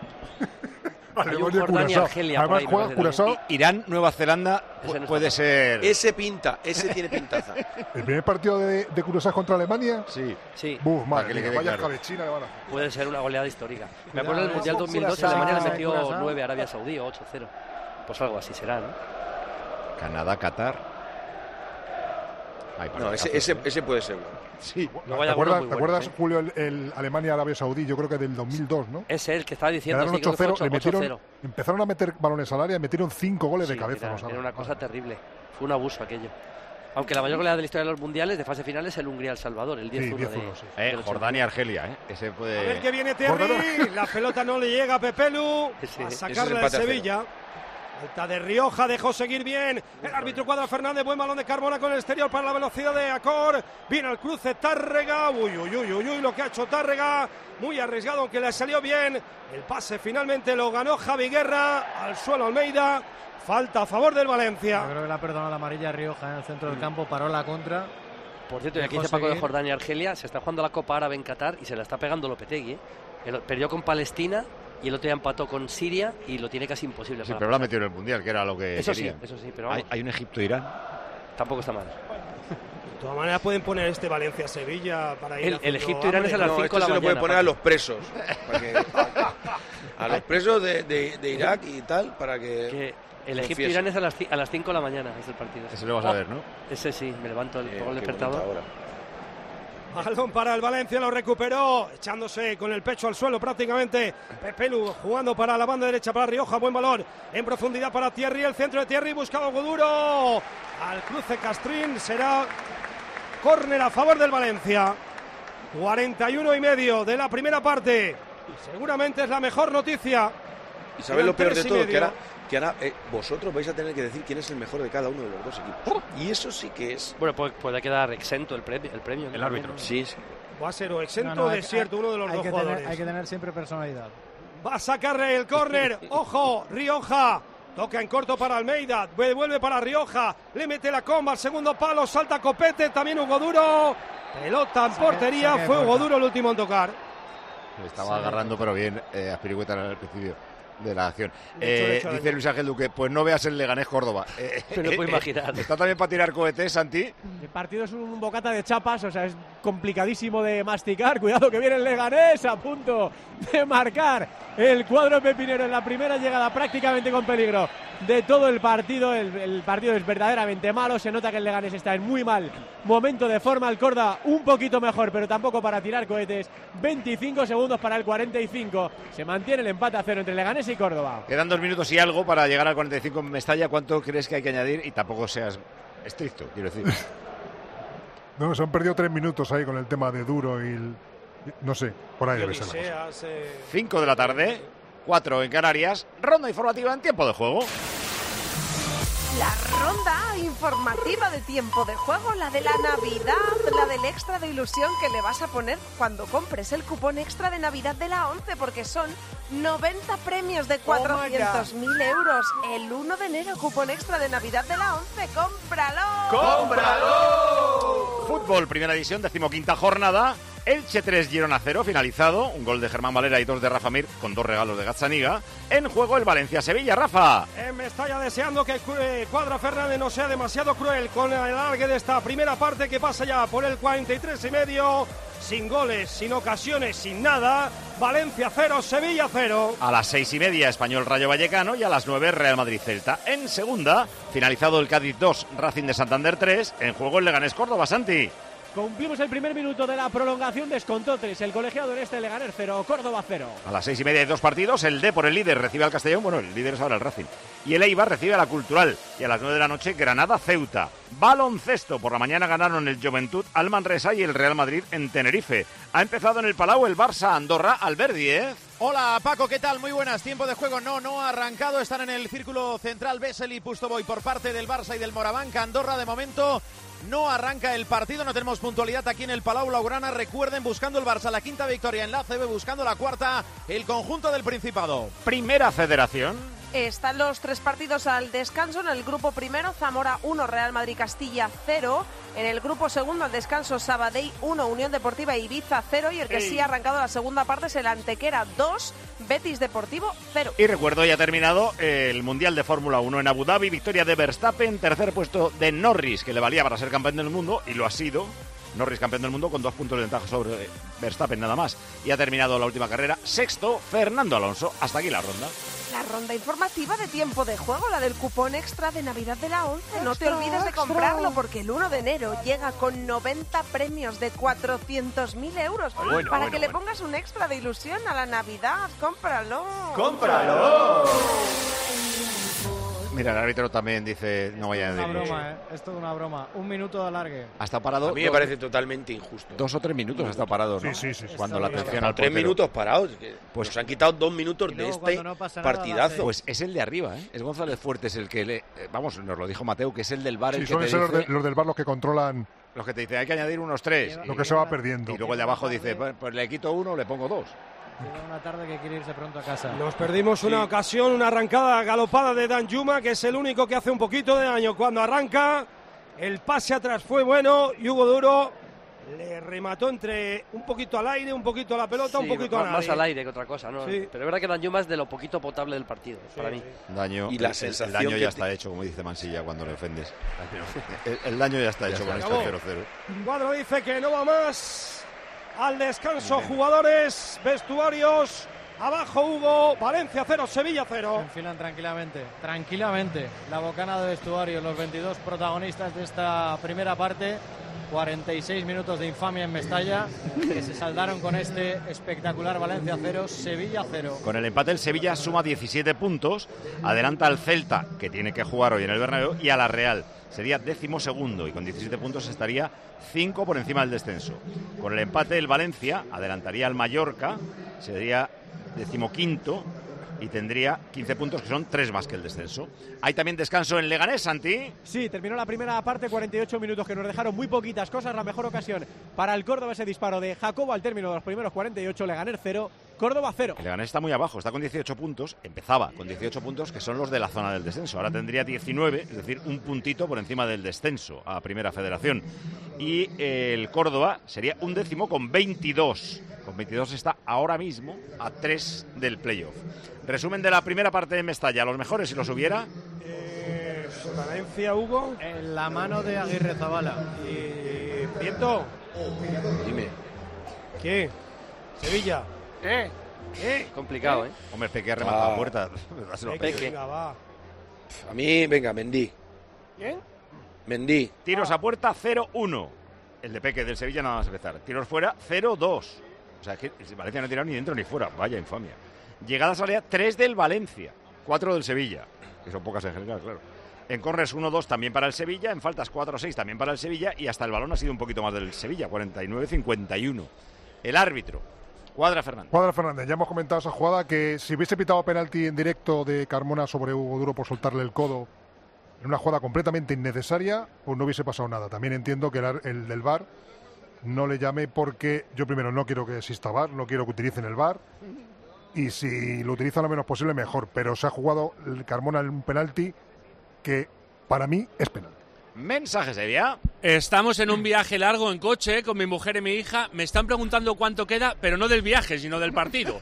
Alemania, Argelia. Además juega Curazao. Irán, Nueva Zelanda pu puede ser. Ese pinta, ese tiene pintaza. El primer partido de, de Curazao contra Alemania. Sí, sí. Buf, madre, que vaya claro. cabechina le van a hacer. Puede ser una goleada histórica. Me acuerdo del Mundial dos mil dos, Alemania le metió nueve a Arabia Saudí o ocho cero. Pues algo así será, ¿no? Canadá, Qatar. Ay, no, ese, ese, ese puede ser bueno. Sí, no ¿te acuerdas, ¿te acuerdas bueno, Julio, el, el Alemania-Arabia Saudí? Yo creo que del dos mil dos, ¿no? Es el que estaba diciendo. Sí, ocho cero, le metieron, empezaron a meter balones al área y metieron cinco goles sí, de cabeza. Era, no era una cosa terrible. Fue un abuso aquello. Aunque la mayor goleada de la historia de los mundiales de fase final es el Hungría-El Salvador, el diez uno. Sí, de, sí. eh, Jordania-Argelia, ¿eh? Ese puede... A ver que viene Terry, la pelota no le llega a Pepelu, sí, a sacarla de Sevilla. Alta de Rioja, dejó seguir bien. El árbitro cuadra Fernández, buen balón de Carmona con el exterior para la velocidad de Acor. Viene al cruce Tárrega. Uy, uy, uy, uy, uy, lo que ha hecho Tárrega. Muy arriesgado, aunque le salió bien. El pase finalmente lo ganó Javi Guerra. Al suelo Almeida. Falta a favor del Valencia. Yo creo que le ha perdonado la amarilla a Rioja en el centro del campo. Paró la contra. Por cierto, y aquí dice Paco de Jordania y Argelia. Se está jugando la Copa Árabe en Qatar y se la está pegando Lopetegui, ¿eh? El, perdió con Palestina. Y el otro día empató con Siria y lo tiene casi imposible. Sí, pero lo ha metido en el Mundial, que era lo que eso quería. Sí, eso sí, pero hay, hay un Egipto-Irán. Tampoco está mal. De todas maneras pueden poner este Valencia-Sevilla para ir El, el Egipto-Irán es a las No, cinco esto de la se lo mañana. puede poner a los presos. para que- a los presos de, de- de Irak y tal, para que... Que el confiesen. Egipto-Irán es a las, ci- a las cinco de la mañana, es el partido. Ese lo vas a ver, ¿no? Ese sí, me levanto el, Eh, pongo el qué despertador. bonita hora. Balón para el Valencia, lo recuperó, echándose con el pecho al suelo prácticamente. Pepelu jugando para la banda derecha para Rioja, buen balón en profundidad para Thierry, el centro de Thierry, buscado Goduro. Al cruce Castrín, será córner a favor del Valencia. cuarenta y uno y medio de la primera parte. Seguramente es la mejor noticia. Y sabéis lo Quedan peor de tres y todo, que medio. ahora, que ahora eh, vosotros vais a tener que decir quién es el mejor de cada uno de los dos equipos. Y eso sí que es... Bueno, puede, puede quedar exento el premio. El, premio, ¿no? El árbitro. Sí, sí. Va a ser o exento No, no, o hay- desierto, uno de los hay dos que jugadores. Tener, hay que tener siempre personalidad. Va a sacarle el córner. Ojo, Rioja. Toca en corto para Almeida. Vuelve para Rioja. Le mete la comba al segundo palo. Salta Copete. También Hugo Duro. Pelota en Saque- portería. saque de Fue Hugo puerta. Duro el último en tocar. Le estaba agarrando, pero bien, eh, a Spiricueta al principio de la acción. Le hecho, Eh, le hecho dice daño. Luis Ángel Duque, pues no veas el Leganés Córdoba. Eh, Te lo puedo imaginar. ¿Está también para tirar cohetes, Santi? El partido es un bocata de chapas, o sea, es complicadísimo de masticar. Cuidado que viene el Leganés a punto de marcar el cuadro pepinero en la primera llegada prácticamente con peligro de todo el partido. El, el partido es verdaderamente malo, se nota que el Leganés está en muy mal momento de forma. El Córdoba un poquito mejor, pero tampoco para tirar cohetes. veinticinco segundos para el cuarenta y cinco. Se mantiene el empate a cero entre Leganés y Córdoba. Quedan dos minutos y algo para llegar al cuarenta y cinco en Mestalla. ¿Cuánto crees que hay que añadir? Y tampoco seas estricto, quiero decir. No, se han perdido tres minutos ahí con el tema de Duro y el- no sé, por ahí debe ser la cosa. Odiseas, eh, cinco de la tarde, cuatro en Canarias. Ronda informativa en tiempo de juego. La ronda informativa de tiempo de juego, la de la Navidad, la del extra de ilusión que le vas a poner cuando compres el cupón extra de Navidad de la ONCE, porque son noventa premios de cuatrocientos mil euros. El uno de enero, cupón extra de Navidad de la ONCE. ¡Cómpralo! Fútbol, primera división, decimoquinta jornada. Elche tres, Girona cero, finalizado. Un gol de Germán Valera y dos de Rafa Mir, con dos regalos de Gazzaniga. En juego el Valencia-Sevilla, Rafa. Eh, me está ya deseando que el eh, Cuadra Fernández no sea demasiado cruel con el alargue de esta primera parte que pasa ya por el cuarenta y tres y medio. Sin goles, sin ocasiones, sin nada. Valencia cero, Sevilla cero. A las seis y media, Español Rayo Vallecano, y a las nueve, Real Madrid Celta. En segunda, finalizado el Cádiz dos, Racing de Santander tres. En juego el Leganés Córdoba, Santi. Cumplimos el primer minuto de la prolongación, descontó tres. El colegiado en este Leganés cero, Córdoba cero. A las seis y media hay dos partidos. El D por el líder recibe al Castellón. Bueno, el líder es ahora el Racing. Y el Eibar recibe a la Cultural. Y a las nueve de la noche, Granada Ceuta. Baloncesto. Por la mañana ganaron el Juventud al Manresa y el Real Madrid en Tenerife. Ha empezado en el Palau el Barça Andorra Alberdi, ¿eh? Hola Paco, ¿qué tal? Muy buenas. Tiempo de juego no, no ha arrancado. Están en el círculo central Bessel y Pustoboy por parte del Barça y del Morabanca. Andorra de momento no arranca el partido. No tenemos puntualidad aquí en el Palau Blaugrana. Recuerden, buscando el Barça la quinta victoria en la A C B, buscando la cuarta el conjunto del Principado. Primera Federación. Están los tres partidos al descanso. En el grupo primero, Zamora uno, Real Madrid Castilla cero. En el grupo segundo, al descanso, Sabadell uno, Unión Deportiva Ibiza cero. Y el que Ey. sí ha arrancado la segunda parte es el Antequera dos, Betis Deportivo cero. Y recuerdo, ya ha terminado el Mundial de Fórmula uno en Abu Dhabi. Victoria de Verstappen, tercer puesto de Norris, que le valía para ser campeón del mundo, y lo ha sido. Norris campeón del mundo con dos puntos de ventaja sobre Verstappen nada más. Y ha terminado la última carrera. Sexto, Fernando Alonso. Hasta aquí la ronda. La ronda informativa de tiempo de juego, la del cupón extra de Navidad de la ONCE. No te Extra, olvides de extra. comprarlo porque el uno de enero llega con noventa premios de cuatrocientos mil euros. Bueno, Para bueno, que le bueno. pongas un extra de ilusión a la Navidad. ¡Cómpralo! ¡Cómpralo! Mira, el árbitro también dice no vaya a Una decir. broma, ¿eh? Es toda una broma. Un minuto de alargue. Hasta parado. A mí me dos- parece totalmente injusto. Dos o tres minutos hasta parado, ¿no? Sí, sí, sí, sí. Cuando la Está atención bien. al Tres portero. minutos parados. que Pues- nos han quitado dos minutos Y de luego, este cuando no pasa nada, la partidazo. hace. Pues es el de arriba, ¿eh? Es González Fuertes el que le... eh, Vamos, nos lo dijo Mateo, que es el del bar el Sí, que suelen te ser los, dice... de- los del bar los que controlan Los que te dice, hay que añadir unos tres. lo Y, que se va perdiendo. y luego el de abajo dice, pues, pues le quito uno, le pongo dos. Llega una tarde que quiere irse pronto a casa. Nos perdimos una ocasión, una arrancada galopada de Dan Yuma, que es el único que hace un poquito de daño cuando arranca. El pase atrás fue bueno y Hugo Duro Le remató entre un poquito al aire, un poquito a la pelota, Sí, un poquito más, a más nadie. al aire que otra cosa, ¿no? Sí. Pero es verdad que dañó más de lo poquito potable del partido, Sí, para mí. sí. Daño, Y la el- sensación el daño que ya te- está hecho, como dice Mansilla cuando le ofendes. El, el daño ya está Ya hecho se con este acabó. cero cero. El cuadro dice que no va más. Al descanso, jugadores, vestuarios. Abajo Hugo, Valencia cero, Sevilla cero. Enfilan tranquilamente, tranquilamente la bocana de vestuario, los veintidós protagonistas de esta primera parte. cuarenta y seis minutos de infamia en Mestalla, que se saldaron con este espectacular Valencia cero, Sevilla cero. Con el empate el Sevilla suma diecisiete puntos, adelanta al Celta, que tiene que jugar hoy en el Bernabéu, y a la Real. Sería décimo segundo y con diecisiete puntos estaría cinco por encima del descenso. Con el empate el Valencia adelantaría al Mallorca, sería decimoquinto y tendría quince puntos, que son tres más que el descenso. Hay también descanso en Leganés, Santi. Sí, terminó la primera parte, cuarenta y ocho minutos que nos dejaron muy poquitas cosas. La mejor ocasión para el Córdoba, ese disparo de Jacobo al término de los primeros cuarenta y ocho, Leganés cero, Córdoba cero. El Leganés está muy abajo, está con dieciocho puntos, empezaba con dieciocho puntos, que son los de la zona del descenso. Ahora tendría diecinueve, es decir, un puntito por encima del descenso a Primera Federación. Y el Córdoba sería un décimo con veintidós. Con veintidós está ahora mismo a tres del playoff. Resumen de la primera parte de Mestalla, los mejores si los hubiera. Eh, Valencia, Hugo. En la mano de Aguirre Zabala. Y Prieto. Dime. ¿Qué? Sevilla. ¿Eh? ¿Eh? Complicado, ¿eh? Hombre, Peque ha rematado Ah. la puerta. Peque. Venga, va. A mí, venga, Mendy. ¿Quién? Mendy. Tiros a puerta cero uno. El de Peque del Sevilla nada más empezar. Tiros fuera cero dos. O sea, que Valencia no ha tirado ni dentro ni fuera. Vaya infamia. Llegadas al área tres del Valencia, cuatro del Sevilla, que son pocas en general, claro. En corners uno dos también para el Sevilla, en faltas cuatro seis también para el Sevilla y hasta el balón ha sido un poquito más del Sevilla, cuarenta y nueve cincuenta y uno. El árbitro, Cuadra Fernández. Cuadra Fernández, ya hemos comentado esa jugada que si hubiese pitado penalti en directo de Carmona sobre Hugo Duro por soltarle el codo, en una jugada completamente innecesaria, pues no hubiese pasado nada. También entiendo que el, ar- el del V A R no le llame porque yo primero no quiero que exista V A R, no quiero que utilicen el V A R. Y si lo utilizan lo menos posible, mejor. Pero se ha jugado el Carmona en un penalti que para mí es penalti. Mensajes, Evia. Estamos en un viaje largo en coche con mi mujer y mi hija. Me están preguntando cuánto queda, pero no del viaje, sino del partido.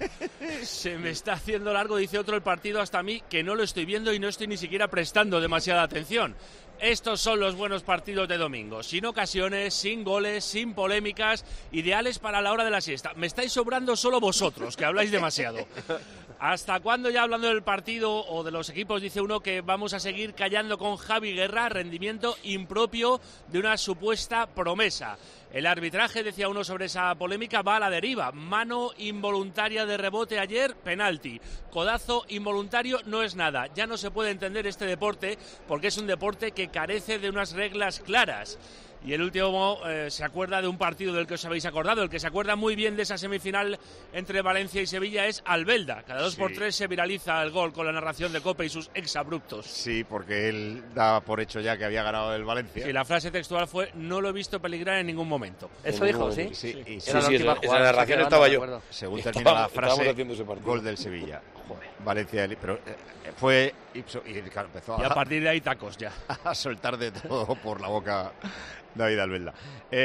Se me está haciendo largo, dice otro, el partido hasta a mí, que no lo estoy viendo y no estoy ni siquiera prestando demasiada atención. Estos son los buenos partidos de domingo, sin ocasiones, sin goles, sin polémicas, ideales para la hora de la siesta. Me estáis sobrando solo vosotros, que habláis demasiado. ¿Hasta cuándo, ya hablando del partido o de los equipos, dice uno que vamos a seguir callando con Javi Guerra, rendimiento impropio de una supuesta promesa? El arbitraje, decía uno sobre esa polémica, va a la deriva. Mano involuntaria de rebote ayer, penalti. Codazo involuntario no es nada. Ya no se puede entender este deporte porque es un deporte que carece de unas reglas claras. Y el último eh, se acuerda de un partido del que os habéis acordado. El que se acuerda muy bien de esa semifinal entre Valencia y Sevilla es Albelda. Cada dos Sí. por tres se viraliza el gol con la narración de Cope y sus exabruptos. Sí, porque él daba por hecho ya que había ganado el Valencia. Sí, la frase textual fue: no lo he visto peligrar en ningún momento. Eso dijo, ¿sí? Sí, Sí. y Sí, Era la sí, última esa, jugada, esa narración se estaba quedaba, yo. me acuerdo. según Estábamos- termina la estábamos frase, haciendo ese partido. gol del Sevilla. Joder, Valencia, pero eh, fue ipso, y claro, empezó Y a a, partir de ahí tacos ya. a soltar de todo por la boca David Albelda.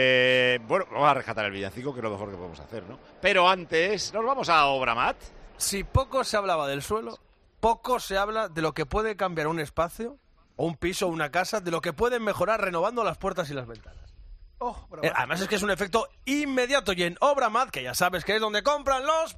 Eh, bueno, vamos a rescatar el villancico, que es lo mejor que podemos hacer, ¿no? Pero antes, nos vamos a Obramat. Si poco se hablaba del suelo, poco se habla de lo que puede cambiar un espacio, o un piso, o una casa, de lo que pueden mejorar renovando las puertas y las ventanas. Eh, además es que es un efecto inmediato y en Obramat, que ya sabes que es donde compran los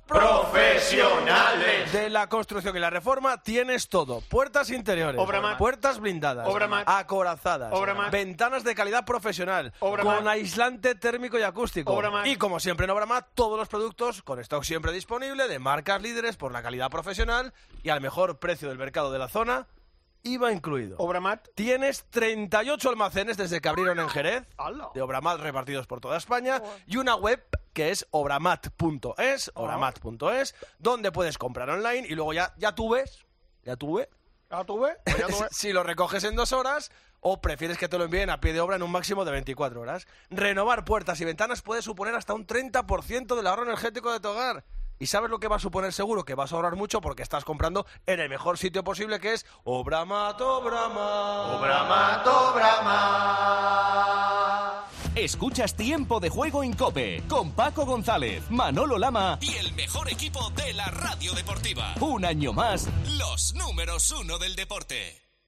Profesionales. de la construcción y la reforma, tienes todo. Puertas interiores, Obramat. puertas blindadas, Obramat. acorazadas, Obramat. ventanas de calidad profesional, Obramat. con aislante térmico y acústico. Obramat. Y como siempre en Obramat, todos los productos con stock siempre disponible de marcas líderes por la calidad profesional y al mejor precio del mercado de la zona. I V A incluido. Obramat. Tienes treinta y ocho almacenes desde que abrieron en Jerez, de Obramat repartidos por toda España, y una web que es obramat punto es, obramat punto es, donde puedes comprar online y luego ya, ya tú ves, ya tú ves, ¿Ya tuve? Pues ya tuve. si lo recoges en dos horas o prefieres que te lo envíen a pie de obra en un máximo de veinticuatro horas. Renovar puertas y ventanas puede suponer hasta un treinta por ciento del ahorro energético de tu hogar. ¿Y sabes lo que va a suponer seguro? Que vas a ahorrar mucho porque estás comprando en el mejor sitio posible, que es Obramat, Obramat. Obramat, Obramat. Escuchas Tiempo de Juego en COPE, con Paco González, Manolo Lama y el mejor equipo de la radio deportiva. Un año más, los números uno del deporte.